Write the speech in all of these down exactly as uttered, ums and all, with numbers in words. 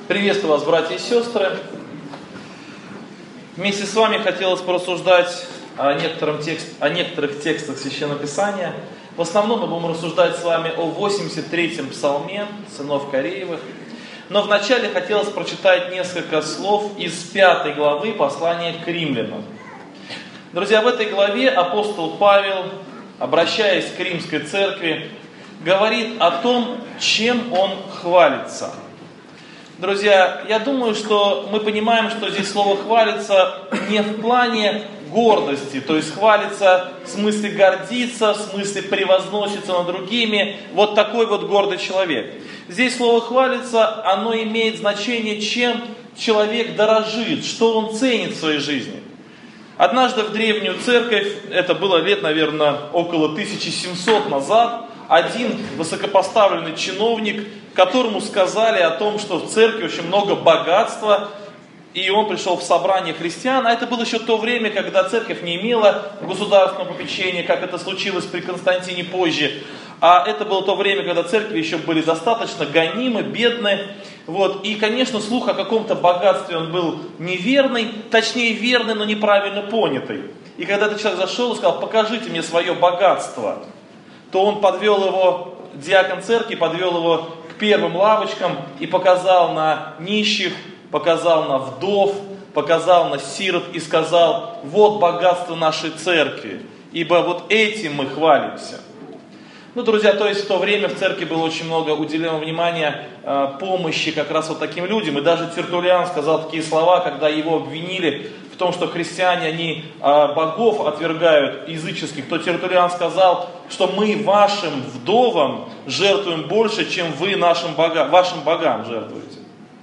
Приветствую вас, братья и сестры. Вместе с вами хотелось порассуждать о, некотором текст, о некоторых текстах Священного Писания. В основном мы будем рассуждать с вами о восемьдесят третьем псалме сынов Кореевых. Но вначале хотелось прочитать несколько слов из пятой главы послания к римлянам. Друзья, в этой главе апостол Павел, обращаясь к римской церкви, говорит о том, чем он хвалится. Друзья, я думаю, что мы понимаем, что здесь слово «хвалится» не в плане гордости, то есть хвалится в смысле гордиться, в смысле превозноситься над другими, вот такой вот гордый человек. Здесь слово «хвалится», оно имеет значение, чем человек дорожит, что он ценит в своей жизни. Однажды в древнюю церковь, это было лет, наверное, около тысячи семисот назад, один высокопоставленный чиновник, которому сказали о том, что в церкви очень много богатства, и он пришел в собрание христиан, а это было еще то время, когда церковь не имела государственного попечения, как это случилось при Константине позже, а это было то время, когда церкви еще были достаточно гонимы, бедны, вот, и, конечно, слух о каком-то богатстве он был неверный, точнее верный, но неправильно понятый. И когда этот человек зашел и сказал: покажите мне свое богатство, то он подвел его, диакон церкви подвел его к первым лавочкам и показал на нищих, показал на вдов, показал на сирот и сказал: вот богатство нашей церкви, ибо вот этим мы хвалимся. Ну, друзья, то есть в то время в церкви было очень много уделено внимания э, помощи как раз вот таким людям. И даже Тертуллиан сказал такие слова, когда его обвинили в том, что христиане, они э, богов отвергают языческих, то Тертуллиан сказал, что мы вашим вдовам жертвуем больше, чем вы нашим богам, вашим богам жертвуете.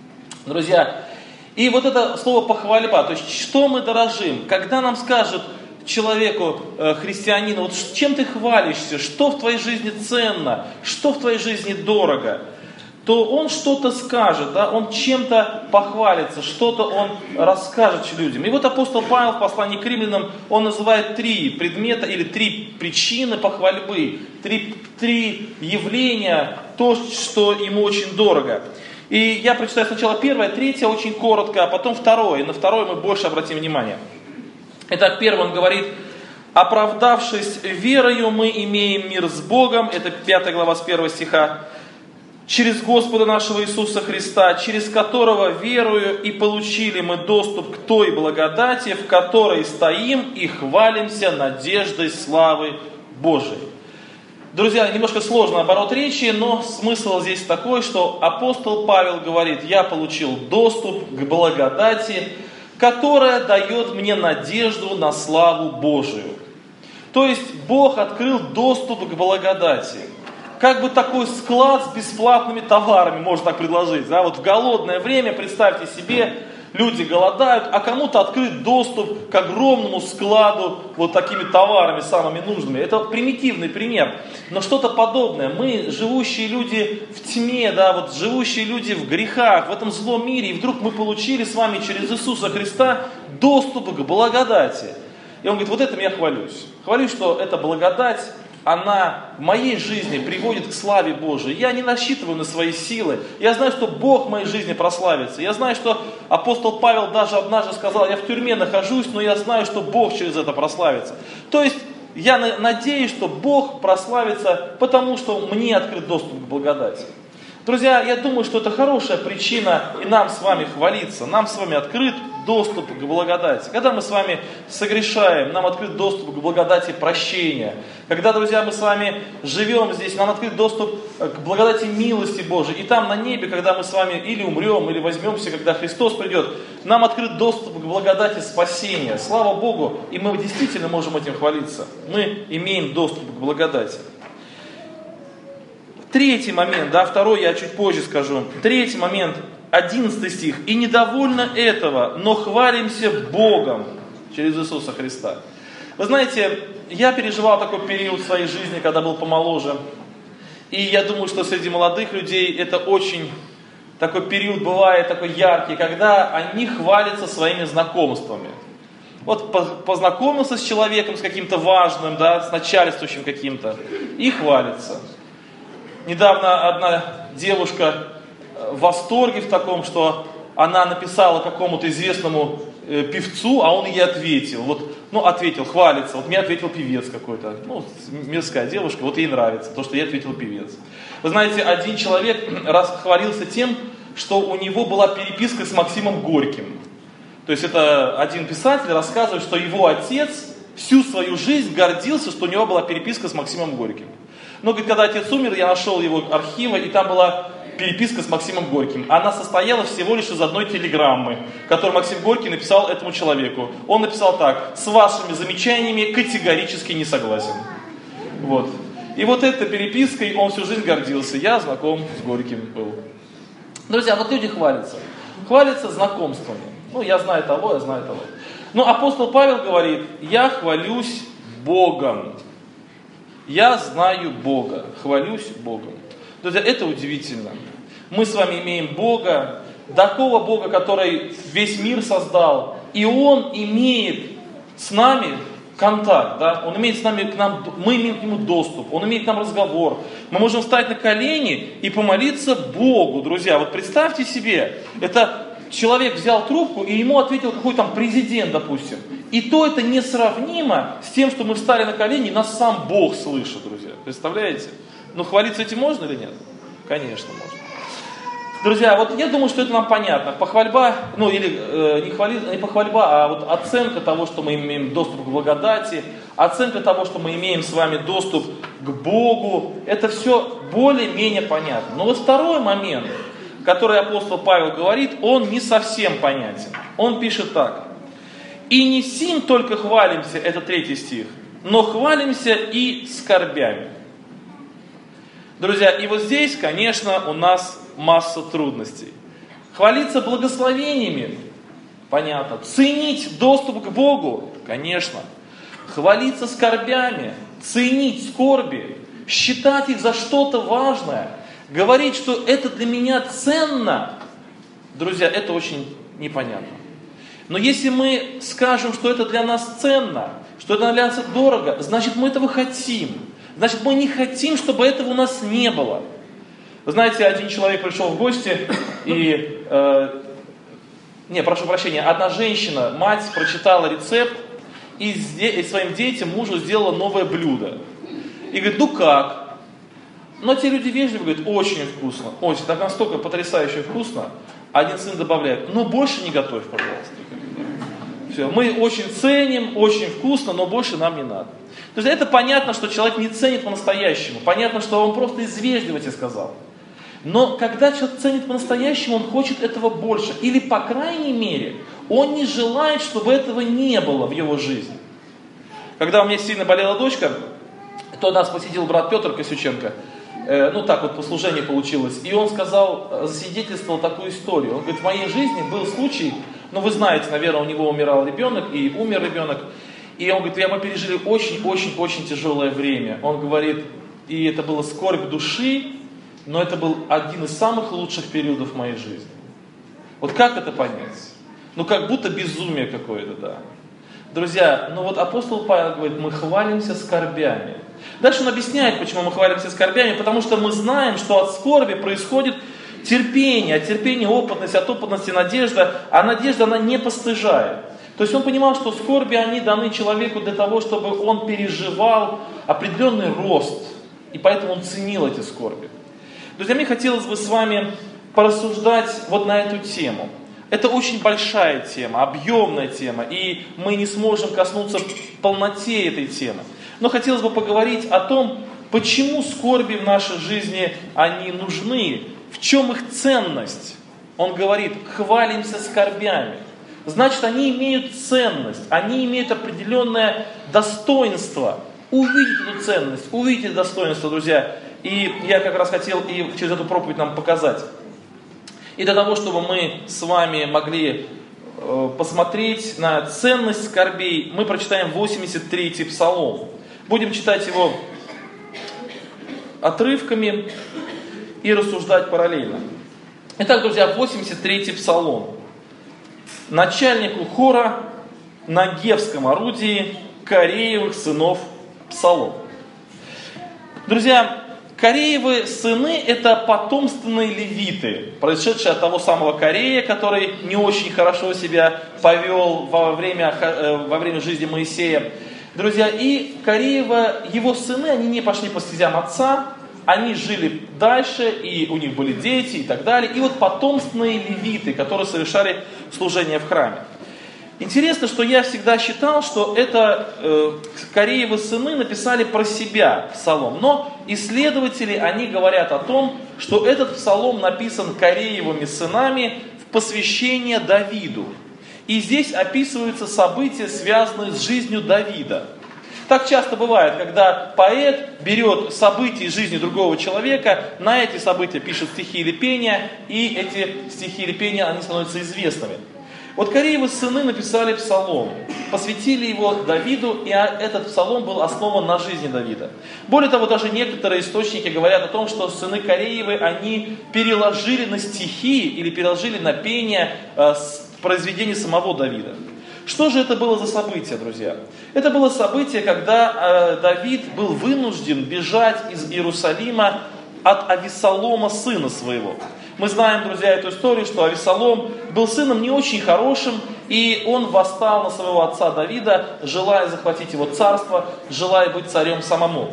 Друзья, и вот это слово похвальба, то есть что мы дорожим, когда нам скажут человеку, э, христианину, вот чем ты хвалишься, что в твоей жизни ценно, что в твоей жизни дорого, то он что-то скажет, да, он чем-то похвалится, что-то он расскажет людям. И вот апостол Павел в послании к римлянам, он называет три предмета или три причины похвальбы, три, три явления, то, что ему очень дорого. И я прочитаю сначала первое, третье очень коротко, а потом второе. И на второе мы больше обратим внимание. Итак, первый он говорит: оправдавшись верою, мы имеем мир с Богом. Это пятая глава с первого стиха. Через Господа нашего Иисуса Христа, через которого верою и получили мы доступ к той благодати, в которой стоим и хвалимся надеждой славы Божией. Друзья, немножко сложный оборот речи, но смысл здесь такой, что апостол Павел говорит: я получил доступ к благодати, которая дает мне надежду на славу Божию. То есть Бог открыл доступ к благодати. Как бы такой склад с бесплатными товарами, можно так предложить. Да? Вот в голодное время, представьте себе, люди голодают, а кому-то открыт доступ к огромному складу вот такими товарами, самыми нужными. Это примитивный пример, но что-то подобное. Мы, живущие люди в тьме, да, вот живущие люди в грехах, в этом злом мире, и вдруг мы получили с вами через Иисуса Христа доступ к благодати. И он говорит: вот этим я хвалюсь. Хвалюсь, что эта благодать, она в моей жизни приводит к славе Божией. Я не рассчитываю на свои силы. Я знаю, что Бог в моей жизни прославится. Я знаю, что апостол Павел даже однажды сказал: я в тюрьме нахожусь, но я знаю, что Бог через это прославится. То есть я надеюсь, что Бог прославится, потому что мне открыт доступ к благодати. Друзья, я думаю, что это хорошая причина и нам с вами хвалиться. Нам с вами открыт доступ к благодати. Когда мы с вами согрешаем, нам открыт доступ к благодати прощения. Когда, друзья, мы с вами живем здесь, нам открыт доступ к благодати милости Божией. И там на небе, когда мы с вами или умрем, или возьмемся, когда Христос придет, нам открыт доступ к благодати спасения. Слава Богу, и мы действительно можем этим хвалиться. Мы имеем доступ к благодати. Третий момент, да, второй я чуть позже скажу. Третий момент, одиннадцатый стих. «И недовольно этого, но хвалимся Богом через Иисуса Христа». Вы знаете, я переживал такой период в своей жизни, когда был помоложе. И я думаю, что среди молодых людей это очень такой период бывает, такой яркий, когда они хвалятся своими знакомствами. Вот познакомился с человеком, с каким-то важным, да, с начальствующим каким-то, и хвалится. Недавно одна девушка в восторге в таком, что она написала какому-то известному э, певцу, а он ей ответил. Вот, ну, ответил, хвалится. Вот мне ответил певец какой-то. Ну, мирская девушка, вот ей нравится то, что ей ответил певец. Вы знаете, один человек раз хвалился тем, что у него была переписка с Максимом Горьким. То есть это один писатель рассказывает, что его отец всю свою жизнь гордился, что у него была переписка с Максимом Горьким. Но, говорит, когда отец умер, я нашел его архивы, и там была переписка с Максимом Горьким. Она состояла всего лишь из одной телеграммы, которую Максим Горький написал этому человеку. Он написал так: «С вашими замечаниями категорически не согласен». Вот. И вот этой перепиской он всю жизнь гордился. Я знаком с Горьким был. Друзья, вот люди хвалятся. Хвалятся знакомствами. Ну, я знаю того, я знаю того. Но апостол Павел говорит: я хвалюсь Богом. Я знаю Бога. Хвалюсь Богом. Друзья, это удивительно. Мы с вами имеем Бога, такого Бога, который весь мир создал. И Он имеет с нами контакт, да? Он имеет с нами, к нам, мы имеем к Нему доступ, Он имеет к нам разговор. Мы можем встать на колени и помолиться Богу, друзья. Вот представьте себе, это человек взял трубку и ему ответил какой-то там президент, допустим. И то это несравнимо с тем, что мы встали на колени, и нас сам Бог слышит, друзья. Представляете? Ну, хвалиться этим можно или нет? Конечно, можно. Друзья, вот я думаю, что это нам понятно. Похвальба, ну или э, не, хвали, не похвальба, а вот оценка того, что мы имеем доступ к благодати, оценка того, что мы имеем с вами доступ к Богу, это все более-менее понятно. Но вот второй момент, который апостол Павел говорит, он не совсем понятен. Он пишет так: «И не сим только хвалимся», это третий стих, «но хвалимся и скорбями». Друзья, и вот здесь, конечно, у нас масса трудностей. Хвалиться благословениями, понятно. Ценить доступ к Богу, конечно. Хвалиться скорбями, ценить скорби, считать их за что-то важное, говорить, что это для меня ценно, друзья, это очень непонятно. Но если мы скажем, что это для нас ценно, что это для нас дорого, значит, мы этого хотим. Значит, мы не хотим, чтобы этого у нас не было. Вы знаете, один человек пришел в гости, и, э, не, прошу прощения, одна женщина, мать, прочитала рецепт, и, и своим детям, мужу сделала новое блюдо. И говорит: ну как? Но те люди вежливо говорят: очень вкусно, очень, так настолько потрясающе вкусно. Один сын добавляет: ну больше не готовь, пожалуйста. Все, мы очень ценим, очень вкусно, но больше нам не надо. То есть это понятно, что человек не ценит по-настоящему. Понятно, что он просто из вежливости сказал. Но когда человек ценит по-настоящему, он хочет этого больше. Или, по крайней мере, он не желает, чтобы этого не было в его жизни. Когда у меня сильно болела дочка, то нас посетил брат Петр Косюченко. Э, ну так вот по служению получилось. И он сказал, засвидетельствовал такую историю. Он говорит: в моей жизни был случай, ну вы знаете, наверное, у него умирал ребенок, и умер ребенок. И он говорит: мы пережили очень-очень-очень тяжелое время. Он говорит, и это была скорбь души, но это был один из самых лучших периодов моей жизни. Вот как это понять? Ну как будто безумие какое-то, да. Друзья, ну вот апостол Павел говорит: мы хвалимся скорбями. Дальше он объясняет, почему мы хвалимся скорбями, потому что мы знаем, что от скорби происходит терпение, от терпения опытность, от опытности надежда, а надежда, она не постыжает. То есть он понимал, что скорби, они даны человеку для того, чтобы он переживал определенный рост, и поэтому он ценил эти скорби. Друзья, мне хотелось бы с вами порассуждать вот на эту тему. Это очень большая тема, объемная тема, и мы не сможем коснуться полноте этой темы. Но хотелось бы поговорить о том, почему скорби в нашей жизни, они нужны, в чем их ценность. Он говорит: хвалимся скорбями. Значит, они имеют ценность, они имеют определенное достоинство. Увидеть эту ценность, увидеть это достоинство, друзья. И я как раз хотел и через эту проповедь нам показать. И для того, чтобы мы с вами могли э, посмотреть на ценность скорбей, мы прочитаем восемьдесят третий псалом. Будем читать его отрывками и рассуждать параллельно. Итак, друзья, восемьдесят третий псалом. Начальнику хора на гевском орудии Кореевых сынов Псалом. Друзья, Кореевы сыны – это потомственные левиты, происшедшие от того самого Корея, который не очень хорошо себя повел во время, во время жизни Моисея. Друзья, и Кореева, его сыны, они не пошли по стезям отца, они жили дальше, и у них были дети и так далее. И вот потомственные левиты, которые совершали служение в храме. Интересно, что я всегда считал, что это э, Кореевы сыны написали про себя псалом. Но исследователи, они говорят о том, что этот псалом написан Кореевыми сынами в посвящение Давиду. И здесь описываются события, связанные с жизнью Давида. Так часто бывает, когда поэт берет события из жизни другого человека, на эти события пишет стихи или пения, и эти стихи или пения, они становятся известными. Вот Кореевы сыны написали псалом, посвятили его Давиду, и этот псалом был основан на жизни Давида. Более того, даже некоторые источники говорят о том, что сыны Кореевы, они переложили на стихи или переложили на пение э, произведений самого Давида. Что же это было за событие, друзья? Это было событие, когда э, Давид был вынужден бежать из Иерусалима от Авессалома, сына своего. Мы знаем, друзья, эту историю, что Авессалом был сыном не очень хорошим, и он восстал на своего отца Давида, желая захватить его царство, желая быть царем самому.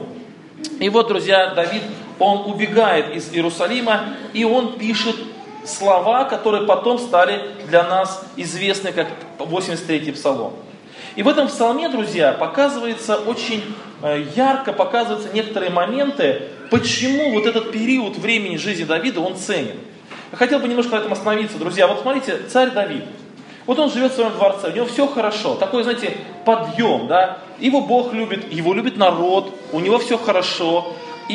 И вот, друзья, Давид, он убегает из Иерусалима, и он пишет слова, которые потом стали для нас известны как восемьдесят третий псалом. И в этом псалме, друзья, показывается очень ярко, показываются некоторые моменты, почему вот этот период времени жизни Давида, он ценен. Я хотел бы немножко на этом остановиться, друзья. Вот смотрите, царь Давид. Вот он живет в своем дворце, у него все хорошо. Такой, знаете, подъем, да. Его Бог любит, его любит народ, у него все хорошо.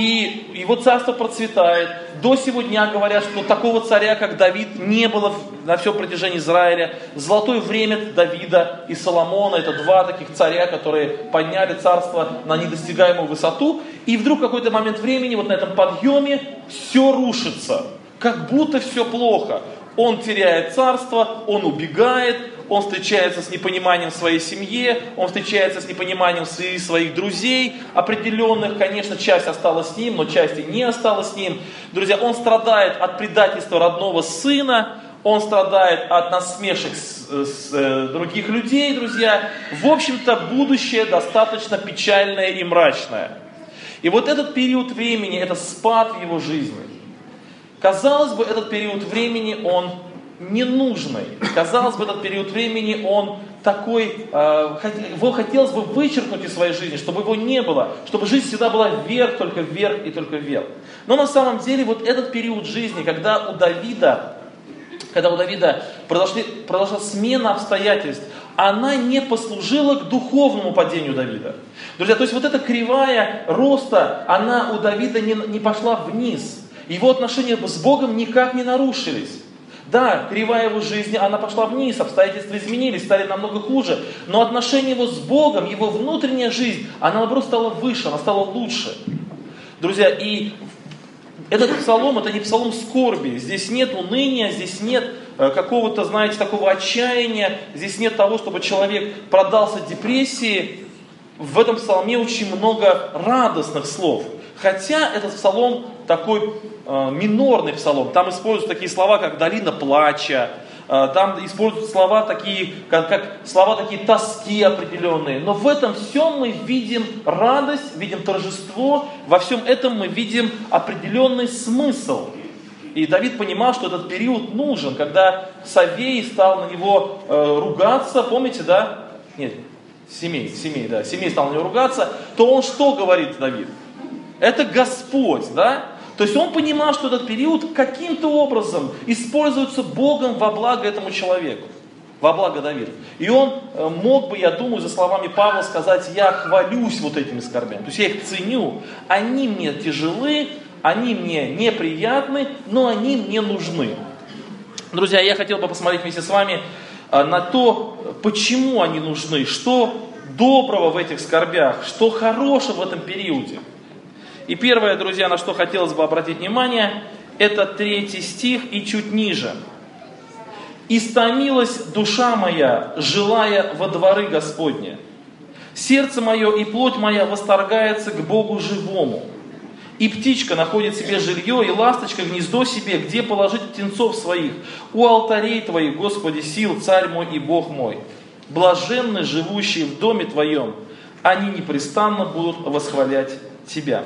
И его царство процветает. До сего дня говорят, что такого царя, как Давид, не было на всем протяжении Израиля. Золотое время Давида и Соломона — это два таких царя, которые подняли царство на недостигаемую высоту. И вдруг в какой-то момент времени вот на этом подъеме все рушится. Как будто все плохо. Он теряет царство, он убегает, он встречается с непониманием в своей семье, он встречается с непониманием среди своих друзей определенных. Конечно, часть осталась с ним, но часть и не осталась с ним. Друзья, он страдает от предательства родного сына, он страдает от насмешек с, с, э, других людей, друзья. В общем-то, будущее достаточно печальное и мрачное. И вот этот период времени, это спад в его жизни. Казалось бы, этот период времени, он ненужный. Казалось бы, этот период времени, он такой, э, его хотелось бы вычеркнуть из своей жизни, чтобы его не было, чтобы жизнь всегда была вверх, только вверх и только вверх. Но на самом деле, вот этот период жизни, когда у Давида, когда у Давида произошли, произошла смена обстоятельств, она не послужила к духовному падению Давида. Друзья, то есть вот эта кривая роста, она у Давида не, не пошла вниз. Его отношения с Богом никак не нарушились. Да, кривая его жизни, она пошла вниз, обстоятельства изменились, стали намного хуже. Но отношения его с Богом, его внутренняя жизнь, она наоборот стала выше, она стала лучше. Друзья, и этот псалом, это не псалом скорби. Здесь нет уныния, здесь нет какого-то, знаете, такого отчаяния. Здесь нет того, чтобы человек продался депрессии. В этом псалме очень много радостных слов. Хотя этот псалом такой э, минорный псалом. Там используются такие слова, как долина плача. Э, там используются слова такие, как, как слова такие тоски определенные. Но в этом всем мы видим радость, видим торжество. Во всем этом мы видим определенный смысл. И Давид понимал, что этот период нужен, когда Савей стал на него э, ругаться. Помните, да? Нет, Семей, Семей, да. Семей стал на него ругаться. То он что говорит, Давид? Это Господь, да? То есть он понимал, что этот период каким-то образом используется Богом во благо этому человеку, во благо Давида. И он мог бы, я думаю, за словами Павла сказать: я хвалюсь вот этими скорбями. То есть я их ценю, они мне тяжелы, они мне неприятны, но они мне нужны. Друзья, я хотел бы посмотреть вместе с вами на то, почему они нужны, что доброго в этих скорбях, что хорошего в этом периоде. И первое, друзья, на что хотелось бы обратить внимание, это третий стих и чуть ниже. «Истомилась душа моя, желая во дворы Господне. Сердце мое и плоть моя восторгается к Богу живому. И птичка находит себе жилье, и ласточка гнездо себе, где положить птенцов своих. У алтарей твоих, Господи, сил, Царь мой и Бог мой. Блаженны живущие в доме Твоем, они непрестанно будут восхвалять Тебя.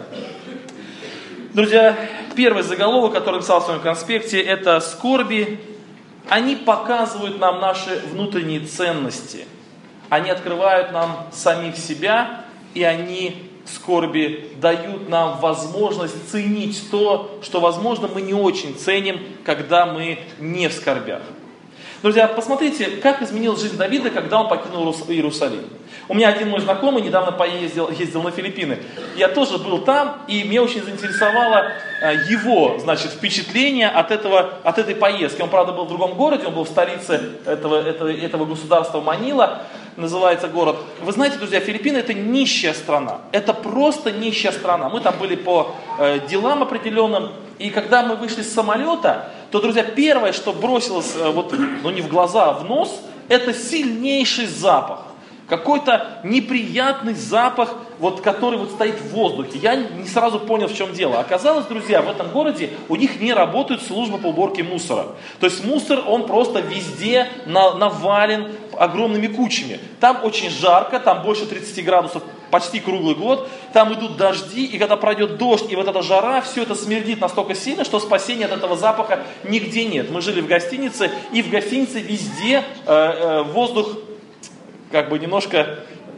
Друзья, первый заголовок, который написал в своем конспекте, это скорби. Они показывают нам наши внутренние ценности. Они открывают нам самих себя, и они, скорби, дают нам возможность ценить то, что, возможно, мы не очень ценим, когда мы не в скорбях. Друзья, посмотрите, как изменилась жизнь Давида, когда он покинул Иерусалим. У меня один мой знакомый недавно поездил, ездил на Филиппины. Я тоже был там, и меня очень заинтересовало его, значит, впечатление от, этого, от этой поездки. Он, правда, был в другом городе, он был в столице этого, этого, этого государства Манила, называется город. Вы знаете, друзья, Филиппины это нищая страна. Это просто нищая страна. Мы там были по э, делам определенным, и когда мы вышли с самолета, то, друзья, первое, что бросилось, э, вот, ну не в глаза, а в нос, это сильнейший запах. Какой-то неприятный запах, вот, который вот стоит в воздухе. Я не сразу понял, в чем дело. Оказалось, друзья, в этом городе у них не работает служба по уборке мусора. То есть мусор, он просто везде на, навален огромными кучами. Там очень жарко, там больше тридцати градусов почти круглый год. Там идут дожди, и когда пройдет дождь, и вот эта жара, все это смердит настолько сильно, что спасения от этого запаха нигде нет. Мы жили в гостинице, и в гостинице везде э, э, воздух как бы немножко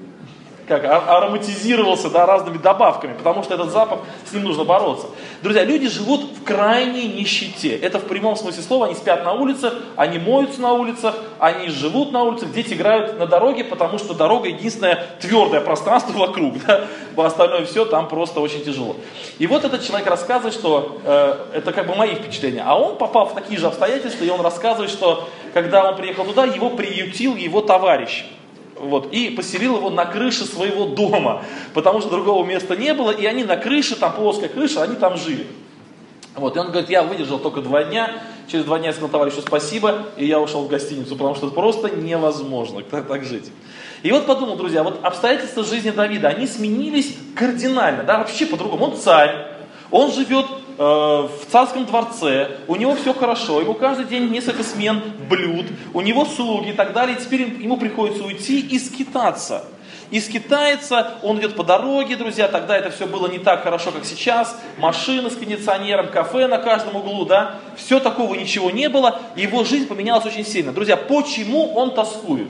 как, ароматизировался, да, разными добавками, потому что этот запах, с ним нужно бороться. Друзья, люди живут в крайней нищете. Это в прямом смысле слова. Они спят на улицах, они моются на улицах, они живут на улицах, дети играют на дороге, потому что дорога единственное твердое пространство вокруг. Да? Остальное все там просто очень тяжело. И вот этот человек рассказывает, что э, это как бы мои впечатления. А он попал в такие же обстоятельства, и он рассказывает, что когда он приехал туда, его приютил его товарищ. Вот, и поселил его на крыше своего дома, потому что другого места не было, и они на крыше, там плоская крыша, они там жили. Вот, и он говорит, я выдержал только два дня, через два дня я сказал товарищу спасибо, и я ушел в гостиницу, потому что это просто невозможно так, так жить. И вот подумал, друзья, вот обстоятельства жизни Давида, они сменились кардинально, да, вообще по-другому. Он царь, он живет э, в царском дворце, у него все хорошо, ему каждый день несколько смен блюд, у него слуги и так далее, и теперь ему приходится уйти и скитаться. И скитается, он идет по дороге, друзья, тогда это все было не так хорошо, как сейчас, машины с кондиционером, кафе на каждом углу, да, все такого ничего не было, и его жизнь поменялась очень сильно. Друзья, почему он тоскует?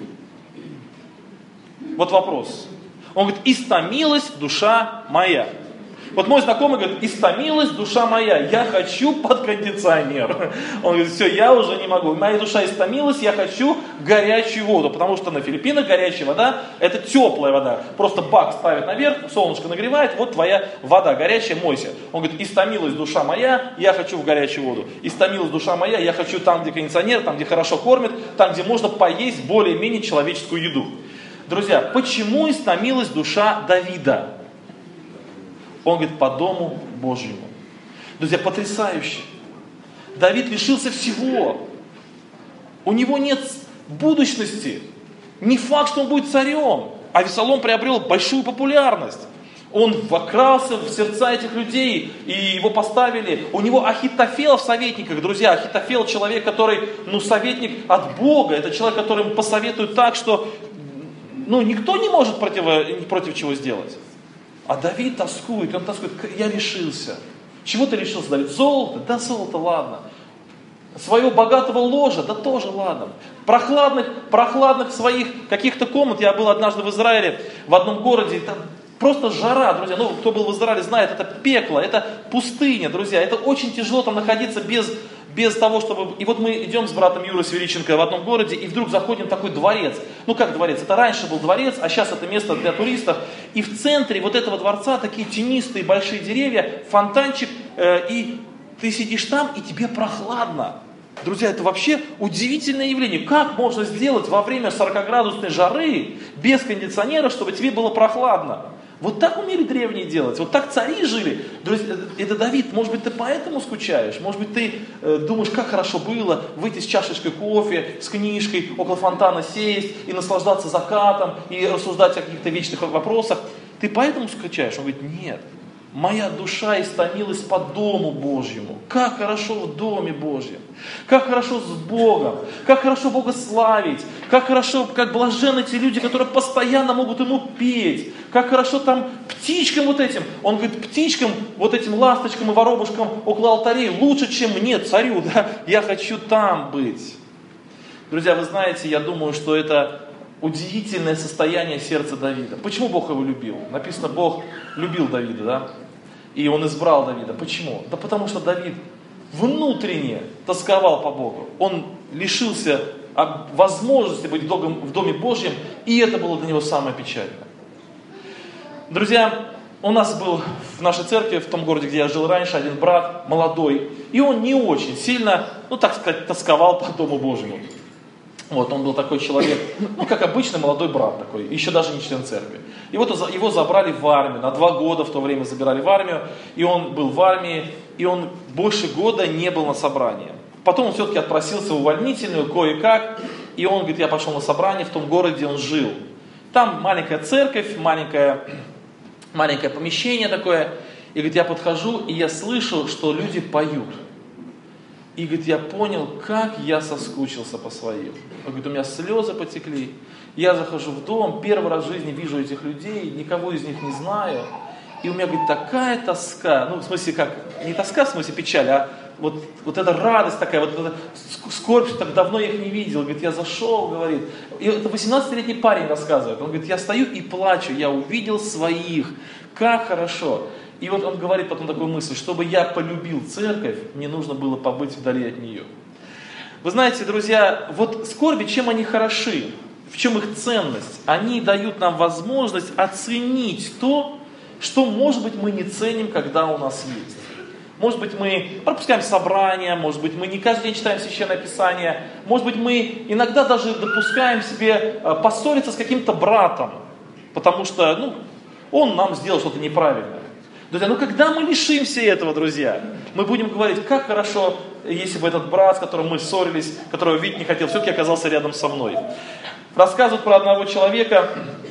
Вот вопрос. Он говорит, истомилась душа моя. Вот мой знакомый говорит, истомилась душа моя, я хочу под кондиционер. Он говорит, все, я уже не могу. Моя душа истомилась, я хочу горячую воду. Потому что на Филиппинах горячая вода, это теплая вода. Просто бак ставят наверх, солнышко нагревает, вот твоя вода горячая, мойся. Он говорит, истомилась душа моя, я хочу в горячую воду. Истомилась душа моя, я хочу там, где кондиционер, там, где хорошо кормят, там, где можно поесть более-менее человеческую еду. Друзья, почему истомилась душа Давида? Он говорит, по дому Божьему. Друзья, потрясающе. Давид лишился всего. У него нет будущности. Не факт, что он будет царем. А Авесолом приобрел большую популярность. Он вокрался в сердца этих людей, и его поставили. У него Ахитофел в советниках. Друзья, Ахитофел человек, который, ну, советник от Бога. Это человек, который ему посоветует так, что, ну, никто не может против, против чего сделать. А Давид тоскует, он тоскует, я лишился. Чего ты лишился, Давид? Золото? Да золото, ладно. Своего богатого ложа? Да тоже ладно. Прохладных, прохладных своих каких-то комнат. Я был однажды в Израиле, в одном городе, там просто жара, друзья. Ну, кто был в Израиле, знает, это пекло, это пустыня, друзья. Это очень тяжело там находиться без... Без того, чтобы... И вот мы идем с братом Юрой Свериченко в одном городе, и вдруг заходим в такой дворец. Ну как дворец? Это раньше был дворец, а сейчас это место для туристов. И в центре вот этого дворца такие тенистые большие деревья, фонтанчик, э, и ты сидишь там, и тебе прохладно. Друзья, это вообще удивительное явление. Как можно сделать во время сорокаградусной жары без кондиционера, чтобы тебе было прохладно? Вот так умели древние делать, вот так цари жили. Друзья, это Давид, может быть, ты поэтому скучаешь? Может быть, ты э, думаешь, как хорошо было выйти с чашечкой кофе, с книжкой, около фонтана сесть и наслаждаться закатом, и рассуждать о каких-то вечных вопросах. Ты поэтому скучаешь? Он говорит, нет. моя душа истомилась по Дому Божьему. Как хорошо в Доме Божьем. Как хорошо с Богом. Как хорошо Бога славить. Как хорошо, как блаженны те люди, которые постоянно могут Ему петь. Как хорошо там птичкам вот этим. Он говорит, птичкам, вот этим ласточкам и воробушкам около алтарей лучше, чем мне, царю. Да? Я хочу там быть. Друзья, вы знаете, я думаю, что это удивительное состояние сердца Давида. Почему Бог его любил? Написано, Бог любил Давида, да? И он избрал Давида. Почему? Да потому что Давид внутренне тосковал по Богу. Он лишился возможности быть в Доме Божьем, и это было для него самое печальное. Друзья, у нас был в нашей церкви, в том городе, где я жил раньше, один брат молодой, и он не очень сильно, ну так сказать, тосковал по Дому Божьему. Вот, он был такой человек, ну, как обычный молодой брат такой, еще даже не член церкви. И вот его забрали в армию, на два года в то время забирали в армию, и он был в армии, и он больше года не был на собрании. Потом он все-таки отпросился в увольнительную, кое-как, и он говорит, я пошел на собрание в том городе, где он жил. Там маленькая церковь, маленькое, маленькое помещение такое, и говорит, я подхожу, и я слышу, что люди поют. И говорит, я понял, как я соскучился по своим. Он говорит, у меня слезы потекли. Я захожу в дом, первый раз в жизни вижу этих людей, никого из них не знаю. И у меня, говорит, такая тоска, ну в смысле как, не тоска в смысле печаль, а вот, вот эта радость такая, вот эта скорбь, что так давно я их не видел. Говорит, я зашел, говорит. И это восемнадцатилетний парень рассказывает. Он говорит, я стою и плачу, я увидел своих, как хорошо. И вот он говорит потом такую мысль, чтобы я полюбил церковь, мне нужно было побыть вдали от нее. Вы знаете, друзья, вот скорби, чем они хороши, в чем их ценность? Они дают нам возможность оценить то, что, может быть, мы не ценим, когда у нас есть. Может быть, мы пропускаем собрания, может быть, мы не каждый день читаем Священное Писание, может быть, мы иногда даже допускаем себе поссориться с каким-то братом, потому что ну, он нам сделал что-то неправильное. Друзья, ну когда мы лишимся этого, друзья, мы будем говорить, как хорошо, если бы этот брат, с которым мы ссорились, которого видеть не хотел, все-таки оказался рядом со мной. Рассказывают про одного человека,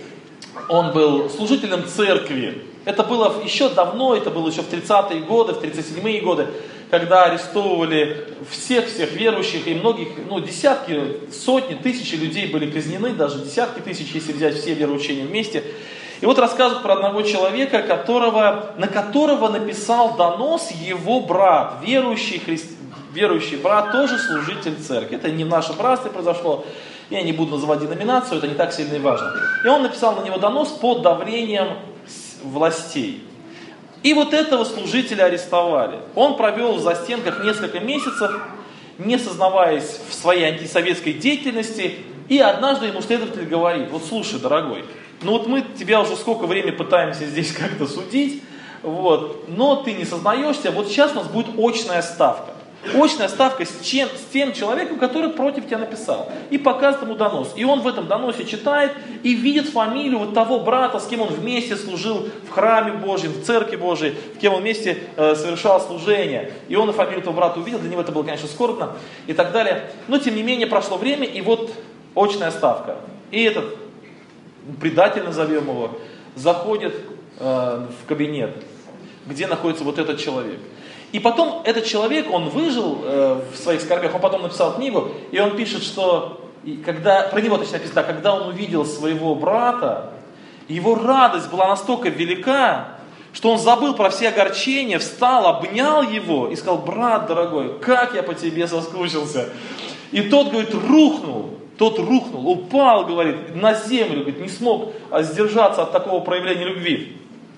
он был служителем церкви. Это было еще давно, это было еще в тридцатые годы, в тридцать седьмые годы, когда арестовывали всех-всех верующих, и многих, ну десятки, сотни, тысячи людей были казнены, даже десятки тысяч, если взять все вероучения вместе. И вот рассказывают про одного человека, которого, на которого написал донос его брат, верующий, христи... верующий брат, тоже служитель церкви. Это не в нашем братстве произошло, я не буду называть деноминацию, это не так сильно и важно. И он написал на него донос под давлением властей. И вот этого служителя арестовали. Он провел в застенках несколько месяцев, не сознаваясь в своей антисоветской деятельности, и однажды ему следователь говорит, вот слушай, дорогой, ну вот мы тебя уже сколько времени пытаемся здесь как-то судить, вот, но ты не сознаешься, вот сейчас у нас будет очная ставка. Очная ставка с, чем, с тем человеком, который против тебя написал. И показывает ему донос. И он в этом доносе читает и видит фамилию вот того брата, с кем он вместе служил в храме Божьем, в церкви Божьей, с кем он вместе э, совершал служение. И он и фамилию этого брата увидел, для него это было, конечно, скорбно и так далее. Но тем не менее прошло время, и вот очная ставка. И этот предатель, назовем его, заходит э, в кабинет, где находится вот этот человек. И потом этот человек, он выжил э, в своих скорбях, он потом написал книгу, и он пишет, что, когда, про него точно написано, когда он увидел своего брата, его радость была настолько велика, что он забыл про все огорчения, встал, обнял его и сказал, брат дорогой, как я по тебе соскучился. И тот, говорит, рухнул, тот рухнул, упал, говорит, на землю, говорит, не смог сдержаться от такого проявления любви.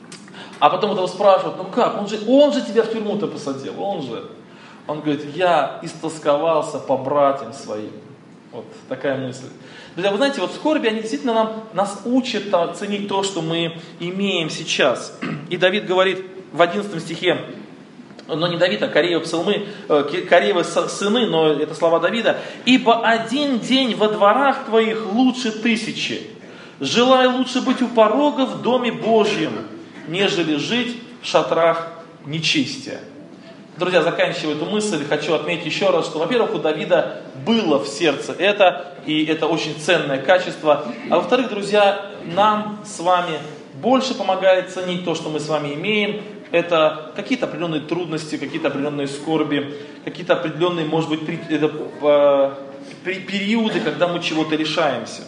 А потом этого спрашивают, ну как, он же, он же тебя в тюрьму-то посадил, он же. Он говорит, я истосковался по братьям своим. Вот такая мысль. Друзья, вы знаете, вот скорби, они действительно нам, нас учат ценить то, что мы имеем сейчас. И Давид говорит в одиннадцатом стихе, но не Давид, а Кореева псалмы, Кореева сыны, но это слова Давида. «Ибо один день во дворах твоих лучше тысячи. Желай лучше быть у порога в доме Божьем, нежели жить в шатрах нечестия». Друзья, заканчивая эту мысль, хочу отметить еще раз, что, во-первых, у Давида было в сердце это, и это очень ценное качество. А во-вторых, друзья, нам с вами больше помогает ценить то, что мы с вами имеем, это какие-то определенные трудности, какие-то определенные скорби, какие-то определенные, может быть, при, это, э, при, периоды, когда мы чего-то лишаемся.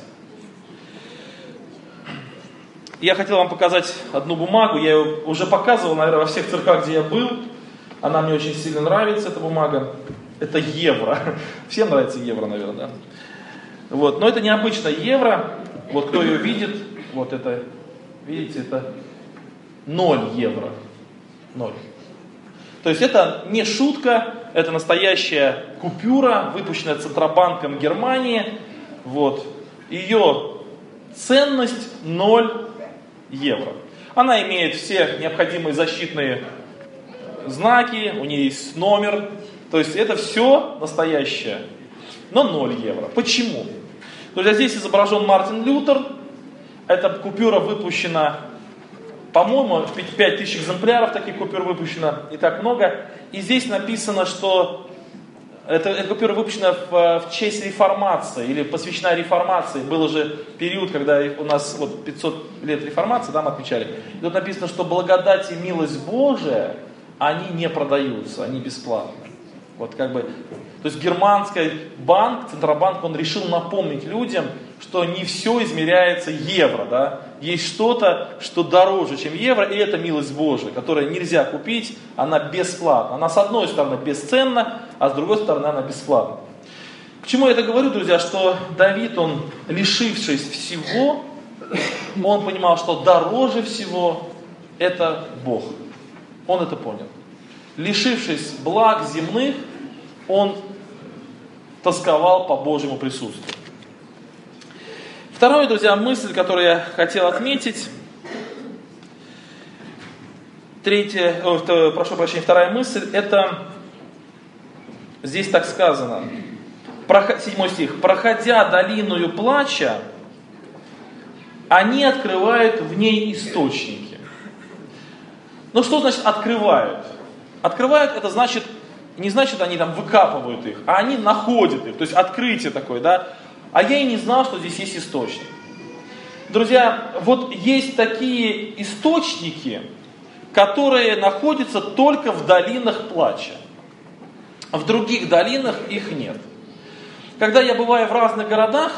Я хотел вам показать одну бумагу, я ее уже показывал, наверное, во всех церквах, где я был. Она мне очень сильно нравится, эта бумага. Это евро. Всем нравится евро, наверное, да? Вот. Но это необычно евро. Вот кто ее видит, вот это, видите, это ноль евро. Ноль. То есть это не шутка, это настоящая купюра, выпущенная Центробанком Германии. Вот. Ее ценность ноль евро. Она имеет все необходимые защитные знаки, у нее есть номер. То есть это все настоящее, но ноль евро. Почему? Друзья, здесь изображен Мартин Лютер. Эта купюра выпущена, по-моему, пять тысяч экземпляров таких купюр выпущено, не так много. И здесь написано, что эта, эта купюра выпущена в, в честь реформации, или посвящена реформации. Был же период, когда у нас вот пятьсот лет реформации, да, мы отмечали. И тут написано, что благодать и милость Божия, они не продаются, они бесплатны. Вот как бы, то есть германский банк, Центробанк, он решил напомнить людям, что не все измеряется евро, да? Есть что-то, что дороже, чем евро, и это милость Божия, которую нельзя купить, она бесплатна. Она с одной стороны бесценна, а с другой стороны она бесплатна. К чему я это говорю, друзья, что Давид, он, лишившись всего, он понимал, что дороже всего это Бог. Он это понял. Лишившись благ земных, он тосковал по Божьему присутствию. Вторая, друзья, мысль, которую я хотел отметить. Третья, о, прошу прощения, вторая мысль, это здесь так сказано. Седьмой стих. «Проходя долиною плача, они открывают в ней источники». Ну что значит открывают? Открывают, это значит, не значит, они там выкапывают их, а они находят их, то есть открытие такое, да. А я и не знал, что здесь есть источник. Друзья, вот есть такие источники, которые находятся только в долинах плача. В других долинах их нет. Когда я бываю в разных городах,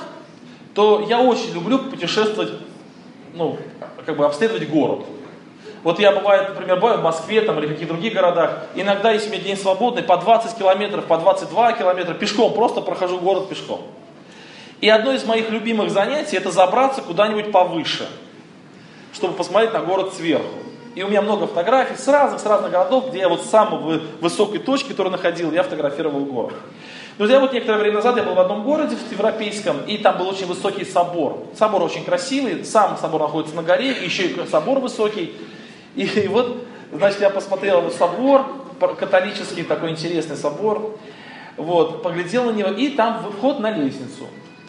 то я очень люблю путешествовать, ну, как бы обследовать город. Вот я бываю, например, бываю в Москве там, или в каких-то других городах. Иногда, если у меня день свободный, по двадцать километров, по двадцать два километра пешком, просто прохожу город пешком. И одно из моих любимых занятий, это забраться куда-нибудь повыше, чтобы посмотреть на город сверху. И у меня много фотографий с разных, с разных городов, где я вот с самой высокой точки, которую находил, я фотографировал город. Друзья, вот некоторое время назад я был в одном городе, в европейском, и там был очень высокий собор. Собор очень красивый, сам собор находится на горе, еще и собор высокий. И, и вот, значит, я посмотрел на собор, католический такой интересный собор, вот, поглядел на него, и там вход на лестницу.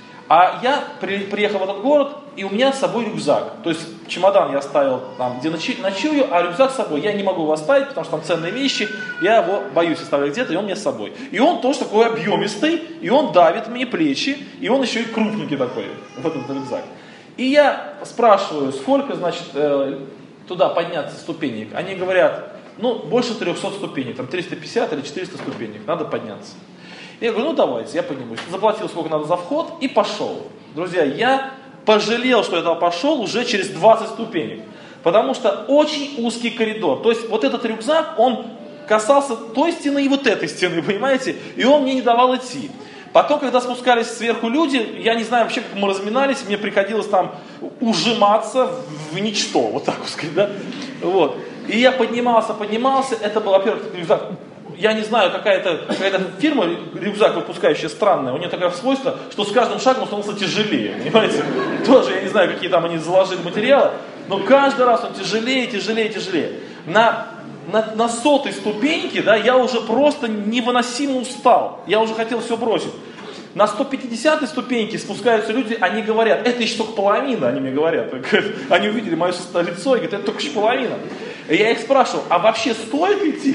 А я при, приехал в этот город, и у меня с собой рюкзак. То есть чемодан я оставил там, где ночи, ночую, а рюкзак с собой. Я не могу его оставить, потому что там ценные вещи, я его боюсь оставлять где-то, и он мне с собой. И он тоже такой объемистый, и он давит мне плечи, и он еще и крупненький такой, вот этот рюкзак. И я спрашиваю, сколько, значит, э, туда подняться ступенек. Они говорят, ну, больше трехсот ступенек, там триста пятьдесят или четыреста ступенек, надо подняться. Я говорю, ну давайте, я поднимусь. Заплатил сколько надо за вход и пошел. Друзья, я пожалел, что я туда пошел уже через двадцать ступенек. Потому что очень узкий коридор. То есть вот этот рюкзак, он касался той стены и вот этой стены, понимаете? И он мне не давал идти. Потом, когда спускались сверху люди, я не знаю вообще, как мы разминались, мне приходилось там ужиматься в ничто, вот так вот сказать, да? Вот. И я поднимался, поднимался, это был, во-первых, рюкзак. Я не знаю, какая-то, какая-то фирма, рюкзак выпускающая, странная, у нее такое свойство, что с каждым шагом он становился тяжелее, понимаете? Тоже, я не знаю, какие там они заложили материалы, но каждый раз он тяжелее, тяжелее, тяжелее. На, на, на сотой ступеньке, да, я уже просто невыносимо устал, я уже хотел все бросить. На сто пятидесятой ступеньке спускаются люди, они говорят, это еще только половина, они мне говорят. Они увидели мое лицо и говорят, это только еще половина. И я их спрашивал, а вообще стоит идти?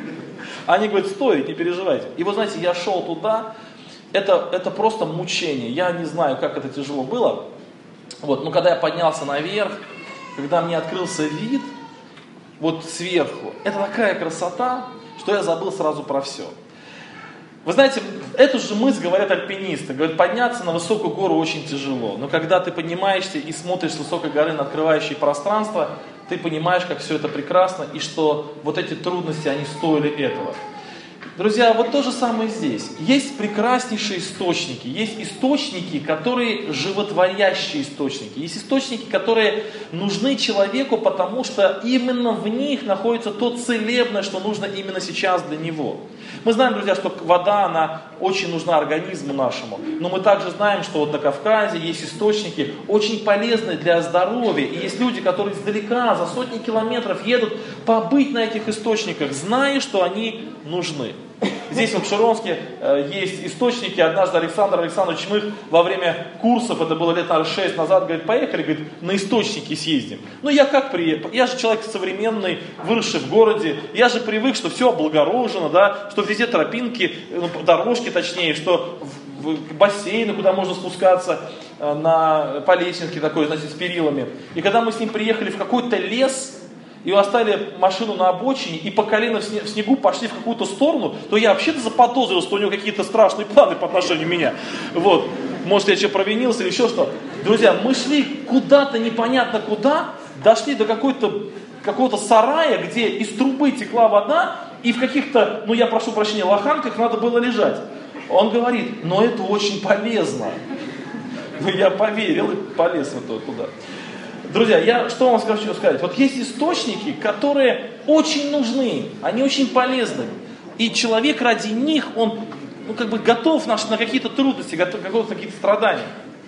Они говорят, стоит, не переживайте. И вы знаете, я шел туда, это, это просто мучение. Я не знаю, как это тяжело было. Вот, но когда я поднялся наверх, когда мне открылся вид, вот сверху, это такая красота, что я забыл сразу про все. Вы знаете, эту же мысль говорят альпинисты. Говорят, подняться на высокую гору очень тяжело. Но когда ты поднимаешься и смотришь с высокой горы на открывающее пространство, ты понимаешь, как все это прекрасно, и что вот эти трудности, они стоили этого. Друзья, вот то же самое здесь. Есть прекраснейшие источники. Есть источники, которые животворящие источники. Есть источники, которые нужны человеку, потому что именно в них находится то целебное, что нужно именно сейчас для него. Мы знаем, друзья, что вода, она очень нужна организму нашему. Но мы также знаем, что вот на Кавказе есть источники очень полезные для здоровья. И есть люди, которые издалека, за сотни километров едут побыть на этих источниках, зная, что они нужны. Здесь вот в Широнске э, есть источники. Однажды Александр Александрович, мы во время курсов, это было лет, наверное, шесть назад, говорит, поехали, говорит, на источники съездим. Ну я как приехал? Я же человек современный, выросший в городе. Я же привык, что все облагорожено, да, что везде тропинки, ну, дорожки точнее, что в, в бассейны, куда можно спускаться э, на, по лесенке такой, значит, с перилами. И когда мы с ним приехали в какой-то лес, и оставили машину на обочине, и по колено в снегу пошли в какую-то сторону, то я вообще-то заподозрил, что у него какие-то страшные планы по отношению к меня. Вот. Может, я что, провинился или еще что. Друзья, мы шли куда-то непонятно куда, дошли до какой-то, какого-то сарая, где из трубы текла вода, и в каких-то, ну я прошу прощения, лоханках надо было лежать. Он говорит, но это очень полезно. Ну я поверил и полез в это туда. Друзья, я что вам хочу сказать? Вот есть источники, которые очень нужны, они очень полезны. И человек ради них, он ну, как бы готов на, на какие-то трудности, готов, готов на какие-то страдания.